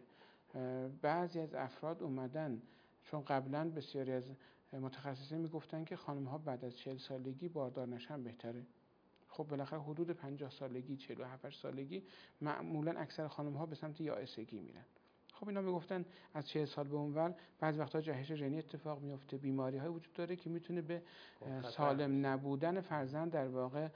بعضی از افراد اومدن، چون قبلا بسیاری از متخصصین میگفتن که خانم ها بعد از چهل سالگی باردار نشن بهتره. خب بالاخره حدود پنجاه سالگی، چهل و هفت سالگی معمولا اکثر خانم ها به سمت یائسگی میرن. خب اینا میگفتن از چهل سال به اونور بعضی وقتا جهش ژنی اتفاق میفته، بیماری های وجود داره که میتونه به سالم نبودن فرزند در واقع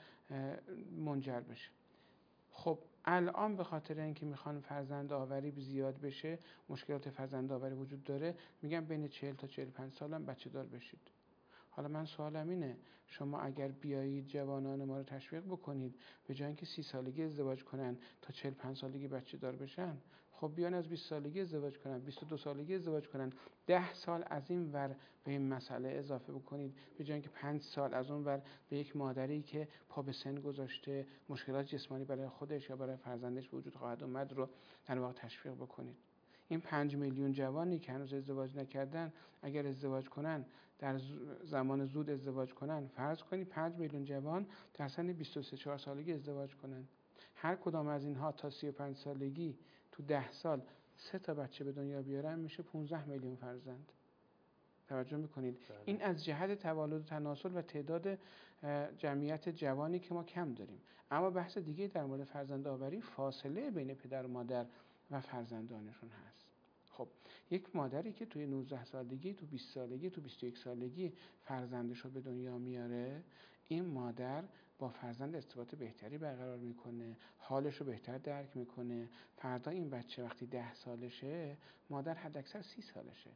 منجر بشه. خب الان به خاطر اینکه میخوان فرزند آوری زیاد بشه، مشکلات فرزند آوری وجود داره، میگن بین چهل تا چهل و پنج سالم بچه دار بشید. حالا من سوالم اینه، شما اگر بیایید جوانان ما رو تشویق بکنید به جای اینکه سی سالگی ازدواج کنن تا چهل و پنج سالگی بچه دار بشن، خب بیان از بیست سالگی ازدواج کنن، بیست و دو سالگی ازدواج کنن، ده سال از این ور به این مسئله اضافه بکنید به جای اینکه پنج سال از اون ور به یک مادری که پا به سن گذاشته، مشکلات جسمانی برای خودش یا برای فرزندش وجود خواهد اومد رو در واقع تشویق بکنید. این پنج میلیون جوانی که هنوز ازدواج نکردن اگر ازدواج کنن، در زمان زود ازدواج کنن، فرض کنید پنج میلیون جوان در سن بیست و سه چهار سالگی ازدواج کنن، هر کدام از اینها تا سی و پنج سالگی تو ده سال سه تا بچه به دنیا بیارن، میشه پانزده میلیون فرزند. توجه میکنید؟ این از جهت توالد و تناسل و تعداد جمعیت جوانی که ما کم داریم. اما بحث دیگه در مورد فرزند آوری، فاصله بین پدر و مادر و فرزندانشون هست. خب یک مادری که توی نوزده سالگی، تو بیست سالگی، تو بیست و یک سالگی فرزندش رو به دنیا میاره، این مادر با فرزند ارتباط بهتری برقرار میکنه، حالش رو بهتر درک میکنه. فردا این بچه وقتی ده سالشه، مادر حداکثر سی سالشه.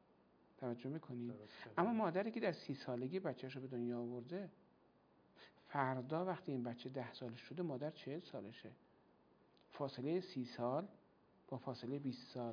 توجه میکنید؟ اما مادری که در سی سالگی بچه‌ش رو به دنیا آورده، فردا وقتی این بچه ده سالش شده، مادر چهل سالشه. فاصله سی سال با فاصله بیست سال،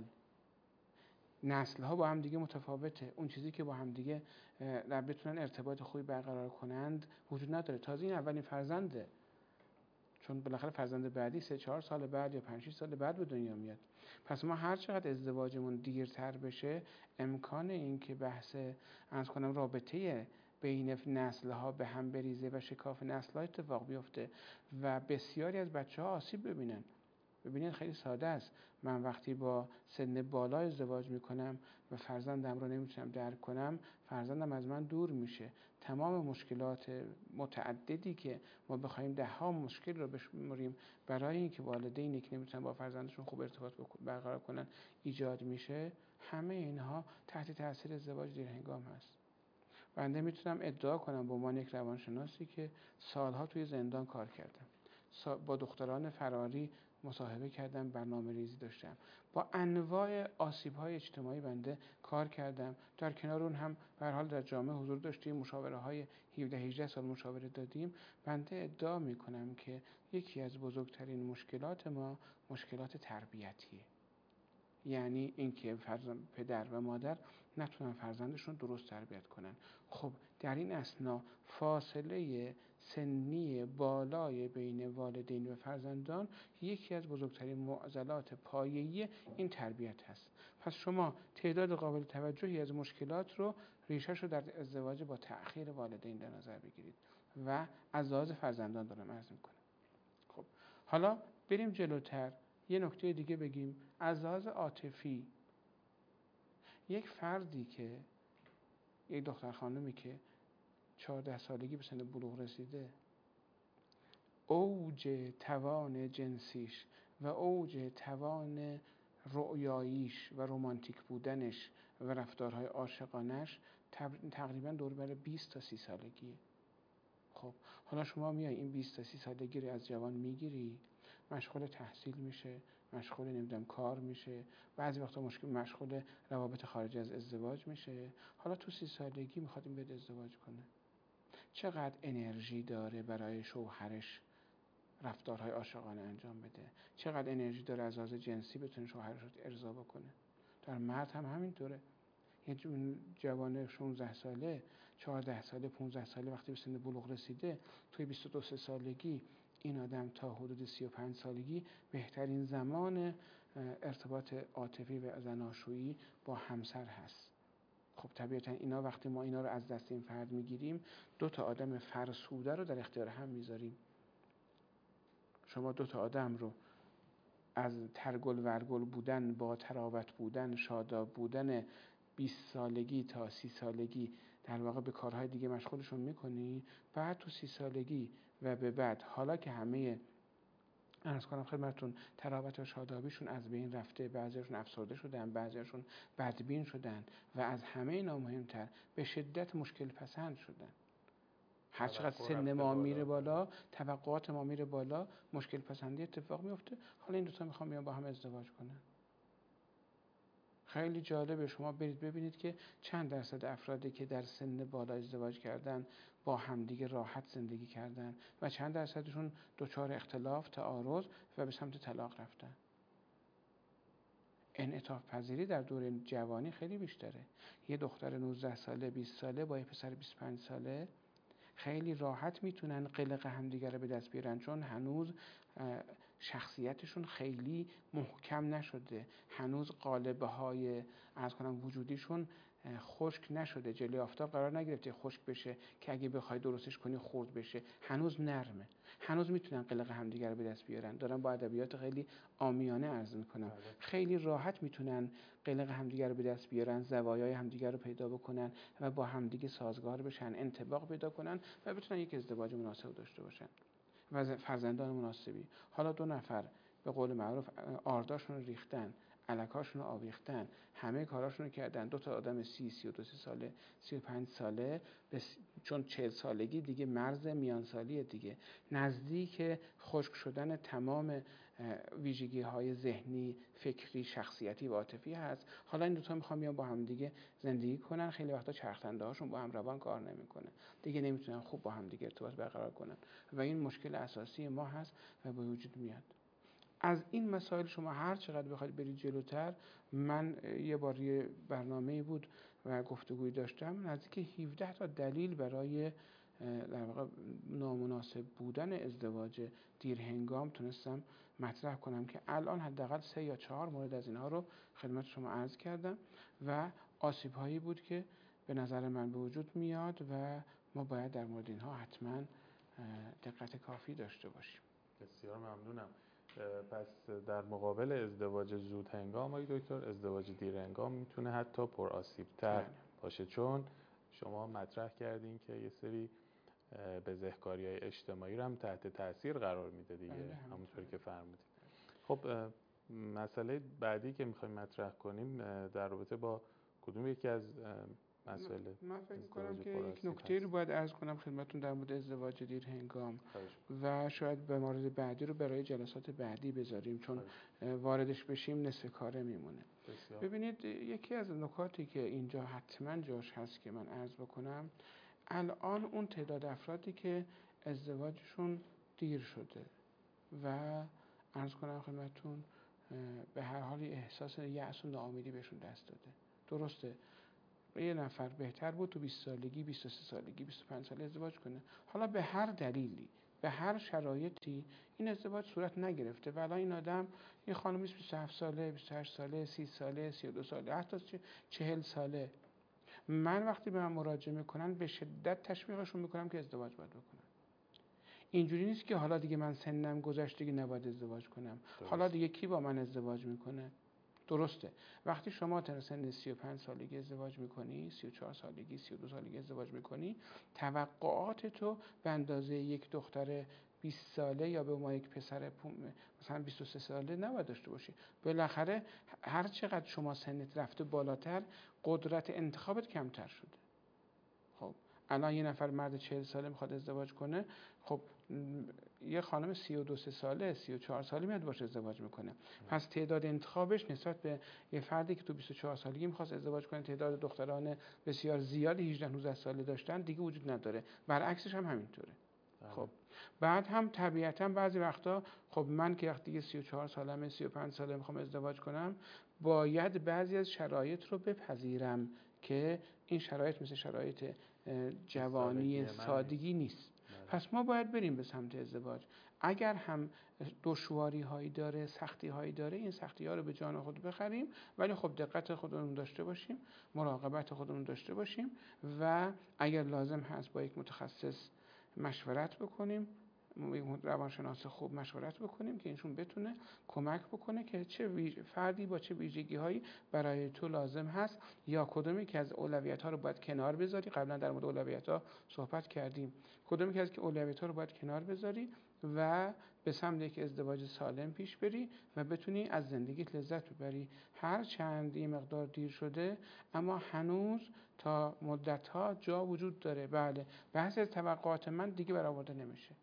نسل ها با هم دیگه متفاوته. اون چیزی که با هم دیگه در بتونن ارتباط خوبی برقرار کنند وجود نداره. تازه این اولین فرزنده، چون بالاخره فرزند بعدی سه چهار سال بعد یا پنج شش سال بعد به دنیا میاد. پس ما هر چقدر ازدواجمون دیرتر بشه، امکان این که بحث عرض کنم رابطه بین نسل ها به هم بریزه و شکاف نسل ها اتفاق بیفته و بسیاری از بچه ها آسیب ببینن. ببینید خیلی ساده است. من وقتی با سن بالا ازدواج میکنم و فرزندم رو نمیتونم درک کنم، فرزندم از من دور میشه. تمام مشکلات متعددی که ما بخوایم ده ها مشکل رو بشمریم برای اینکه والدینی که نمیتونن با فرزندشون خوب ارتباط برقرار کنن ایجاد میشه، همه اینها تحت تاثیر ازدواج دیر هنگام هست. بنده میتونم ادعا کنم به عنوان یک روانشناسی که سالها توی زندان کار کردم، با دختران فراری مصاحبه کردم، برنامه ریزی داشتم، با انواع آسیب‌های اجتماعی بنده کار کردم. در کنار اون هم به هر حال در جامعه حضور داشتیم، مشاوره‌های هفده هجده سال مشاوره دادیم. بنده ادعا میکنم که یکی از بزرگترین مشکلات ما مشکلات تربیتیه. یعنی اینکه فرزند پدر و مادر نتونن فرزندشون درست تربیت کنن. خب در این اثنا فاصله سنی بالای بین والدین و فرزندان یکی از بزرگترین معضلات پایه‌ای این تربیت هست. پس شما تعداد قابل توجهی از مشکلات رو ریشه‌ش رو در ازدواج با تأخیر والدین در نظر بگیرید و از لحاظ فرزندان دارم عرض میکنم. خب حالا بریم جلوتر، یه نکته دیگه بگیم. از لحاظ عاطفی یک فردی که یک دختر خانمی که چهارده سالگی به سن بلوغ رسیده، اوج توان جنسیش و اوج توان رؤیاییش و رمانتیک بودنش و رفتارهای عاشقانش تقریبا دور بر بیست تا سی سالگیه. خب حالا شما میای این بیست تا سی سالگی رو از جوان میگیری، مشغول تحصیل میشه، مشغول نمیدونم کار میشه، بعضی وقتا مشکل مشغول روابط خارج از ازدواج میشه. حالا تو سی سالگی میخواد این بده ازدواج کنه. چقدر انرژی داره برای شوهرش رفتارهای عاشقانه انجام بده؟ چقدر انرژی داره از لحاظ جنسی بتونه شوهرش رو ارضا بکنه؟ در مرد هم همینطوره. یه جوان شانزده ساله، چهارده ساله، پانزده ساله وقتی به سن بلوغ رسیده، توی بیست و دو سالگی این آدم تا حدود سی و پنج سالگی بهترین زمان ارتباط عاطفی و زناشویی با همسر هست. خب طبیعتا اینا وقتی ما اینا رو از دست این فرد میگیریم، دو تا آدم فرسوده رو در اختیار هم میذاریم. شما دو تا آدم رو از ترگل ورگل بودن، با تراوت بودن، شاداب بودن بیست سالگی تا سی سالگی در واقع به کارهای دیگه مشغولشون میکنی، بعد تو سی سالگی و به بعد حالا که همه عرض کنم خدمتتون تراوت و شادابیشون از بین رفته، بعضیشون افسرده شدن، بعضیشون بدبین شدن و از همه اینا مهمتر به شدت مشکل پسند شدن. هر چقدر سن ما میره بالا، توقعات ما میره بالا، مشکل پسندی اتفاق میفته. حالا این دوتا میخوام بیان با هم ازدواج کنن. خیلی جالبه، شما برید ببینید که چند درصد افرادی که در سن بالا ازدواج کردن با همدیگه راحت زندگی کردن و چند درصدشون دچار اختلاف، تعارض و به سمت طلاق رفتن. انعطاف پذیری در دوره جوانی خیلی بیشتره. یه دختر نوزده ساله، بیست ساله با یه پسر بیست و پنج ساله خیلی راحت میتونن قلق همدیگه رو به دست بیارن، چون هنوز شخصیتشون خیلی محکم نشده، هنوز قالبه های عرض کنم وجودیشون خشک نشده، جلوی آفتاب قرار نگرفته خشک بشه که اگه بخوای درستش کنی خرد بشه، هنوز نرمه، هنوز میتونن قلق همدیگه رو به دست بیارن. دارم با ادبیات خیلی عامیانه عرض میکنم. خیلی راحت میتونن قلق همدیگه رو به دست بیارن، زوایای همدیگه رو پیدا بکنن و با همدیگه سازگار بشن، انطباق پیدا کنن و بتونن یک ازدواج مناسب داشته باشن و فرزندان مناسبی. حالا دو نفر به قول معروف آرداشون رو ریختن، الکاشون رو آویختن، همه کاراشون رو کردن، دو تا آدم سی، سی و دو ساله، سی و پنج ساله، بس چون چهل سالگی دیگه مرز میانسالی دیگه، نزدیک خشک شدن تمام ویژگی های ذهنی، فکری، شخصیتی و عاطفی هست. حالا این دو تا میخوان بیان با هم دیگه زندگی کنن. خیلی وقتا چرخنده هاشون با هم روان کار نمیکنه، دیگه نمیتونن خوب با هم دیگه ارتباط برقرار کنن و این مشکل اساسی ما هست و به وجود میاد. از این مسائل شما هر چقدر بخواید برید جلوتر، من یه بار یه برنامه‌ای بود و گفتگویی داشتم، نزدیک هفده تا دلیل برای در واقع نامناسب بودن ازدواج دیر هنگام تونستم مطرح کنم که الان حداقل سه یا چهار مورد از اینها رو خدمت شما عرض کردم و آسیب‌هایی بود که به نظر من به وجود میاد و ما باید در مورد اینها حتما دقت کافی داشته باشیم. بسیار ممنونم. پس در مقابل ازدواج زود هنگام آقای دکتر، ازدواج دیر هنگام میتونه حتی پر آسیب تر باشه، چون شما مطرح کردین که یه سری بزهکاری های اجتماعی رو هم تحت تاثیر قرار میده دیگه، همونطوری که فرمودید. خب مسئله بعدی که میخوایم مطرح کنیم در رابطه با کدوم یکی از مسائل؟ من فکر می‌کنم که یک نکته رو باید عرض کنم خدمتتون در مورد ازدواج دیر هنگام و شاید به مورد بعدی رو برای جلسات بعدی بذاریم، چون واردش بشیم نصف کاره میمونه. بسیار. ببینید یکی از نکاتی که اینجا حتما جاش هست که من عرض بکنم، الان اون تعداد افرادی که ازدواجشون دیر شده و عرض کنم خدمتتون به هر حال احساس یأس و ناامیدی بهشون دست داده. درسته یه نفر بهتر بود تو بیست سالگی، بیست و سه سالگی، بیست و پنج سالگی ازدواج کنه، حالا به هر دلیلی، به هر شرایطی این ازدواج صورت نگرفته و الان این آدم یه خانمی بیست و هفت ساله، بیست و هشت ساله، سی ساله، سی و دو ساله، حتی چهل ساله. من وقتی به من مراجعه میکنن به شدت تشویقشون میکنم که ازدواج باید بکنن. اینجوری نیست که حالا دیگه من سنم گذشته دیگه نباید ازدواج کنم. درست. حالا دیگه کی با من ازدواج میکنه؟ درسته وقتی شما تا سن سی و پنج سالگی ازدواج میکنی، سی و چهار سالگی، سی و دو سالگی ازدواج میکنی، توقعات تو به اندازه یک دختر بیست ساله یا به عنوان یک پسر مثلا بیست و سه ساله نباید داشته باشی. بالاخره هر چقدر شما سنت رفته بالاتر، قدرت انتخابت کمتر شده. خب الان یه نفر مرد چهل ساله میخواد ازدواج کنه، خب یه خانم سی و دو ساله، سی و چهار ساله میاد باشه ازدواج میکنه. پس تعداد انتخابش نسبت به یه فردی که تو بیست و چهار سالگی میخواست ازدواج کنه، تعداد دختران بسیار زیادی هجده نوزده ساله داشتن دیگه وجود نداره. برعکسش هم همینطوره. خب بعد هم طبیعتا بعضی وقتا خب من که وقتی سی و چهار سالمه، سی و پنج ساله میخوام ازدواج کنم، باید بعضی از شرایط رو بپذیرم که این شرایط مثل شرایط جوانی سادگی نیست. پس ما باید بریم به سمت ازدواج. اگر هم دشواری هایی داره، سختی هایی داره، این سختی ها رو به جان خود بخریم، ولی خب دقت خودمون داشته باشیم، مراقبت خودمون داشته باشیم و اگر لازم هست با یک متخصص مشورت بکنیم، روانشناس خوب مشورت بکنیم که اینشون بتونه کمک بکنه که چه ویژ... فردی با چه ویژگی هایی برای تو لازم هست یا کدومی که از اولویت ها رو باید کنار بذاری. قبلا در مورد اولویت ها صحبت کردیم. کدومی که از که اولویت ها رو باید کنار بذاری و به سمت یک ازدواج سالم پیش بری و بتونی از زندگیت لذت ببری. هر چند یه مقدار دیر شده اما هنوز تا مدت ها جا وجود داره. بله بحث از توقعات من دیگه برآورده نمیشه.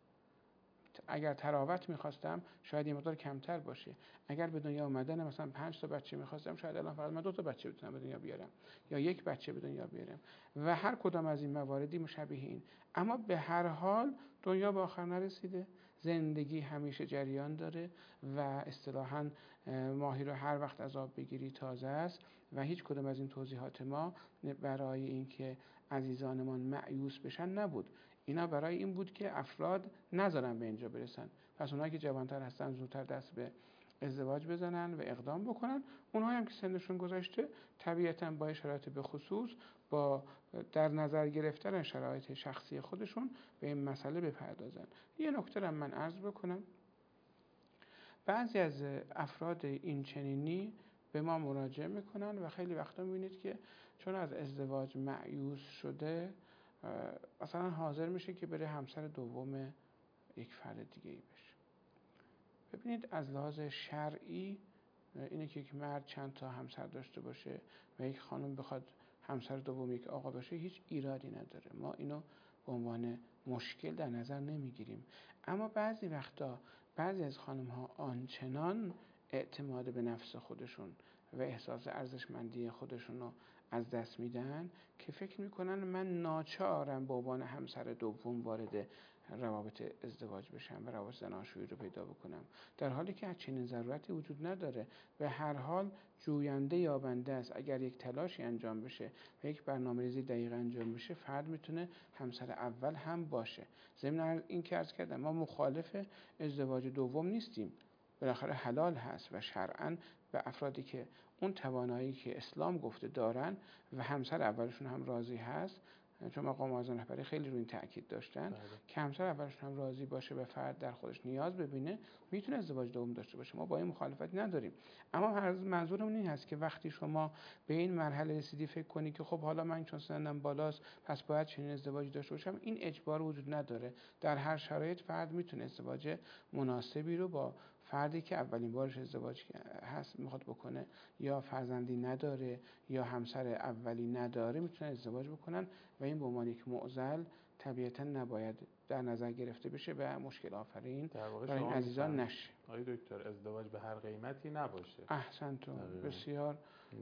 اگر تراوت میخواستم شاید یه مقدار کمتر باشه. اگر به دنیا اومدن مثلا پنج تا بچه میخواستم شاید الان فقط من دو تا بچه بتونم به دنیا بیارم یا یک بچه به دنیا بیارم و هر کدام از این مواردی مشابه این. اما به هر حال دنیا به آخر نرسیده، زندگی همیشه جریان داره و اصطلاحاً ماهی رو هر وقت از آب بگیری تازه است و هیچ کدام از این توضیحات ما برای اینکه عزیزانمان مأیوس بشن نبود. اینا برای این بود که افراد نذارن به اینجا برسن. پس اونایی که جوانتر هستن زودتر دست به ازدواج بزنن و اقدام بکنن. اونهایی هم که سنشون گذشته طبیعتاً با شرایط به خصوص با در نظر گرفتن شرایط شخصی خودشون به این مسئله بپردازن. یه نکته هم من عرض بکنم. بعضی از افراد این چنینی به ما مراجعه میکنن و خیلی وقتا میبینید که چون از ازدواج مأیوس شده مثلا حاضر میشه که بره همسر دوم یک فرد دیگه ای بشه. ببینید از لحاظ شرعی اینه که یک مرد چند تا همسر داشته باشه و یک خانم بخواد همسر دوم یک آقا باشه هیچ ایرادی نداره. ما اینو به عنوان مشکل در نظر نمیگیریم. اما بعضی وقتا بعضی از خانم ها آنچنان اعتماد به نفس خودشون و احساس ارزشمندی خودشون رو از دست میدن که فکر میکنن من ناچارم به عنوان همسر دوم وارد روابط ازدواج بشم و روابط زناشویی رو پیدا بکنم، در حالی که چنین ضرورتی وجود نداره. به هر حال جوینده یابنده است. اگر یک تلاشی انجام بشه و یک برنامه‌ریزی دقیق انجام بشه فرد میتونه همسر اول هم باشه. ضمن این که عرض کردم ما مخالف ازدواج دوم نیستیم، بالاخره حلال هست و شرعاً به افرادی که اون توانایی که اسلام گفته دارن و همسر اولشون هم راضی هست، چون مقام معظم رهبری خیلی روی این تاکید داشتن بله. که همسر اولشون هم راضی باشه و فرد در خودش نیاز ببینه میتونه ازدواج دوم داشته باشه. ما با این مخالفت نداریم. اما منظورمون این هست که وقتی شما به این مرحله رسیدی فکر کنی که خب حالا من چون سنم بالاست پس باید چنین ازدواجی داشته باشم، این اجبار وجود نداره. در هر شرایط فرد میتونه ازدواج مناسبی رو با فردی که اولین بارش ازدواج هست میخواد بکنه یا فرزندی نداره یا همسر اولی نداره میتونه ازدواج بکنن و این به عنوان یک معضل طبیعتا نباید در نظر گرفته بشه و مشکل آفرین برای این عزیزان نشه. آقای دکتر ازدواج به هر قیمتی نباشه. احسنتون، بسیار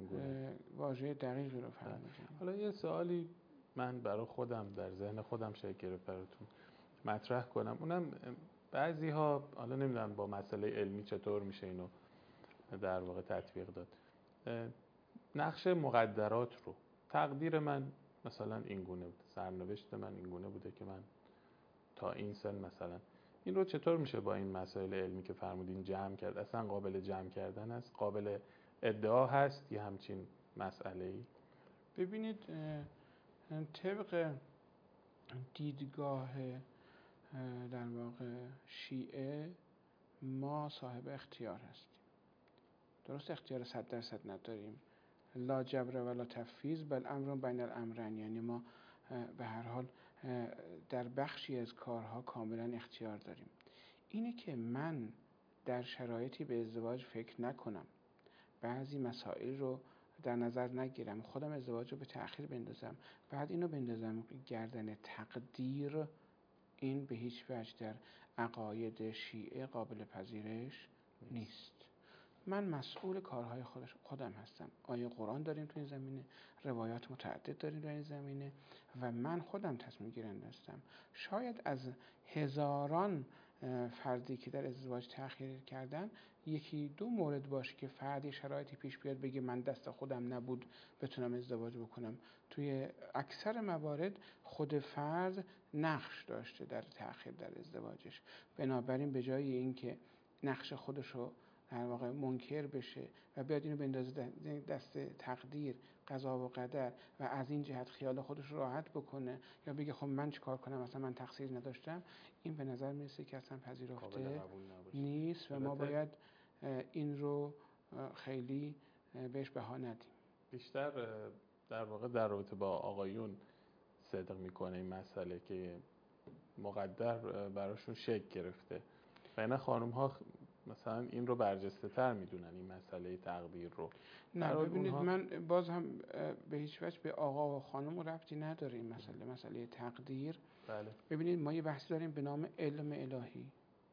واژه دقیقی رو فرمودید. حالا یه سوالی من برای خودم در ذهن خودم شکل گرفت براتون مطرح کنم. اونم بعضی ها حالا نمیدونم با مسئله علمی چطور میشه اینو در واقع تطبیق داد. نقش مقدرات رو، تقدیر من مثلا این گونه بود، سرنوشت من این گونه بوده که من تا این سن مثلا، این رو چطور میشه با این مسائل علمی که فرمودین جمع کرد؟ اصلا قابل جمع کردن است؟ قابل ادعا هست یه همچین مسئله‌ای؟ ببینید طبق دیدگاه در واقع شیعه ما صاحب اختیار هستیم. درست اختیار صد درصد نداریم، لا جبر ولا تفویض بل امر بین الامرین، یعنی ما به هر حال در بخشی از کارها کاملا اختیار داریم. اینه که من در شرایطی به ازدواج فکر نکنم، بعضی مسائل رو در نظر نگیرم، خودم ازدواج رو به تأخیر بندازم، بعد اینو بندازم گردن تقدیر، این به هیچ وجه در عقاید شیعه قابل پذیرش نیست. من مسئول کارهای خودش خودم هستم. آیه قرآن داریم تو این زمینه، روایات متعدد داریم در این زمینه و من خودم تصمیم گیرنده هستم. شاید از هزاران فردی که در ازدواج تأخیر کردن یکی دو مورد باشه که فردی شرایطی پیش بیاد بگه من دست خودم نبود بتونم ازدواج بکنم. توی اکثر موارد خود فرد نقش داشته در تأخیر در ازدواجش. بنابراین به جای اینکه نقش خودشو در واقع منکر بشه و بیاد اینو بندازه دست تقدیر، قضا و قدر و از این جهت خیال خودش رو راحت بکنه یا بگه خب من چیکار کنم اصلا من تقصیر نداشتم، این به نظر میرسه که اصلا پذیرفته نیست و ما باید این رو خیلی بهش بها ندیم. بیشتر در واقع در رابطه با آقایون صدق میکنه این مسئله که مقدر براشون شکل گرفته و اینا خانم ها مثلا این رو برجسته تر میدونن، این مسئله تقدیر رو. نه ببینید اونها... من باز هم به هیچ وجه به آقا و خانم ربطی نداره این مسئله، مسئله تقدیر. بله. ببینید ما یه بحثی داریم به نام علم الهی.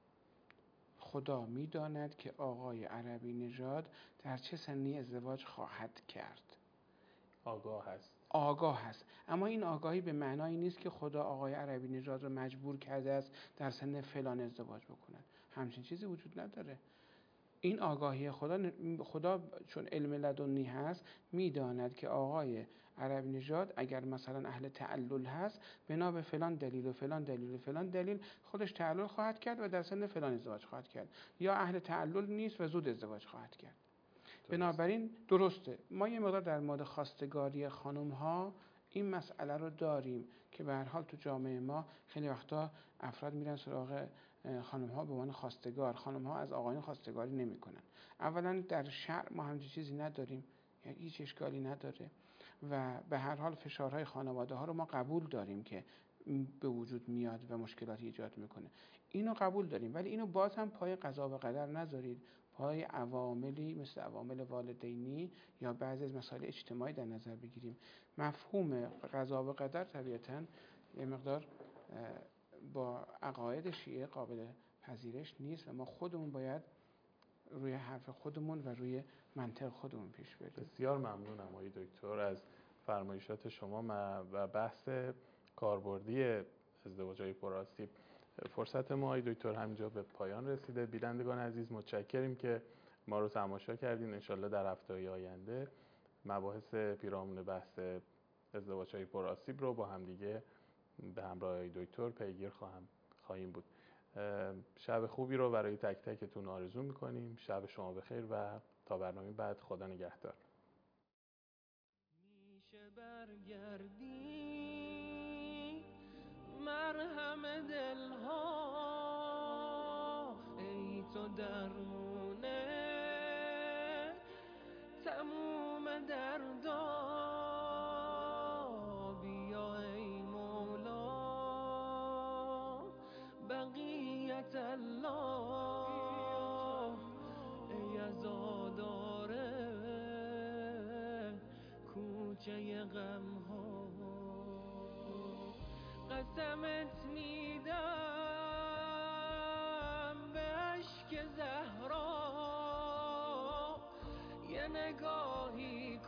خدا میداند که آقای عربی نژاد در چه سنی ازدواج خواهد کرد. آگاه هست. آگاه هست. اما این آگاهی به معنایی نیست که خدا آقای عربی نژاد رو مجبور کرده است در سن فلان ازدواج بکند. همچین چیزی وجود نداره. این آگاهی خدا خدا چون علم لدنی هست میداند که آقای عربی نژاد اگر مثلا اهل تعلل هست بنا به فلان دلیل و فلان دلیل و فلان دلیل خودش تعلل خواهد کرد و در سن فلان ازدواج خواهد کرد، یا اهل تعلل نیست و زود ازدواج خواهد کرد. بنابراین درسته ما یه مقدار در مورد خواستگاری خانم ها این مسئله رو داریم که به هر حال تو جامعه ما خیلی وقتا افراد میرن سراغ خانم ها به عنوان خواستگار، خانم ها از آقایون خواستگاری نمی کنن. اولا در شرع ما همچین چیزی نداریم، یعنی هیچ اشکالی نداره و به هر حال فشارهای خانواده ها رو ما قبول داریم که به وجود میاد و مشکلاتی ایجاد میکنه، اینو قبول داریم، ولی اینو باز هم پای قضا و قدر نذارید، پای عواملی مثل عوامل والدینی یا بعضی از مسائل اجتماعی در نظر بگیریم. مفهوم قضا و قدر طبیعتاً یه مقدار با عقاید شیعه قابل پذیرش نیست و ما خودمون باید روی حرف خودمون و روی منطق خودمون پیش بریم. بسیار ممنونم آقای دکتر از فرمایشات شما و بحث کاربردی ازدواج‌های پرآسیب. فرصت ما آقای دکتر همینجا به پایان رسیده. بینندگان عزیز متشکریم که ما رو تماشا کردین. انشالله در هفته‌های آینده مباحث پیرامون بحث ازدواج‌های پرآسیب رو با همدیگه به همراه آقای دکتر پیگیر خواهم خواهیم بود. شب خوبی رو برای تک تکتون آرزو می‌کنیم. شب شما بخیر و تا برنامه بعد خدا نگهدار. میشه برگردی مرهم دلها، ای تو درمونه تموم دردا، بیا ای مولا بقیت الله، ای عزاداره کوچه غم ها، قسمت میدم به اشک زهرا، یه نگاهی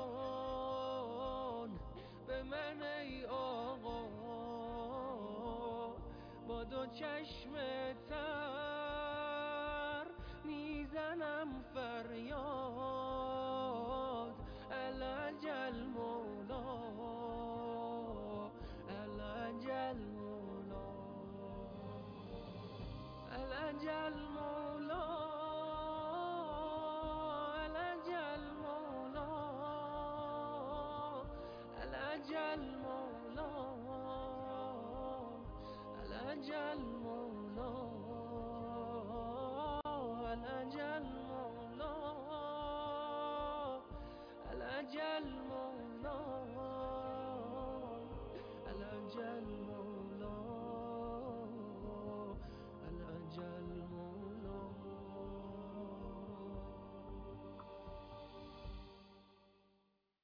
کن به من ای آقا، با دو چشم تر میزنم فریاد. الأجل مولاي الأجل مولاي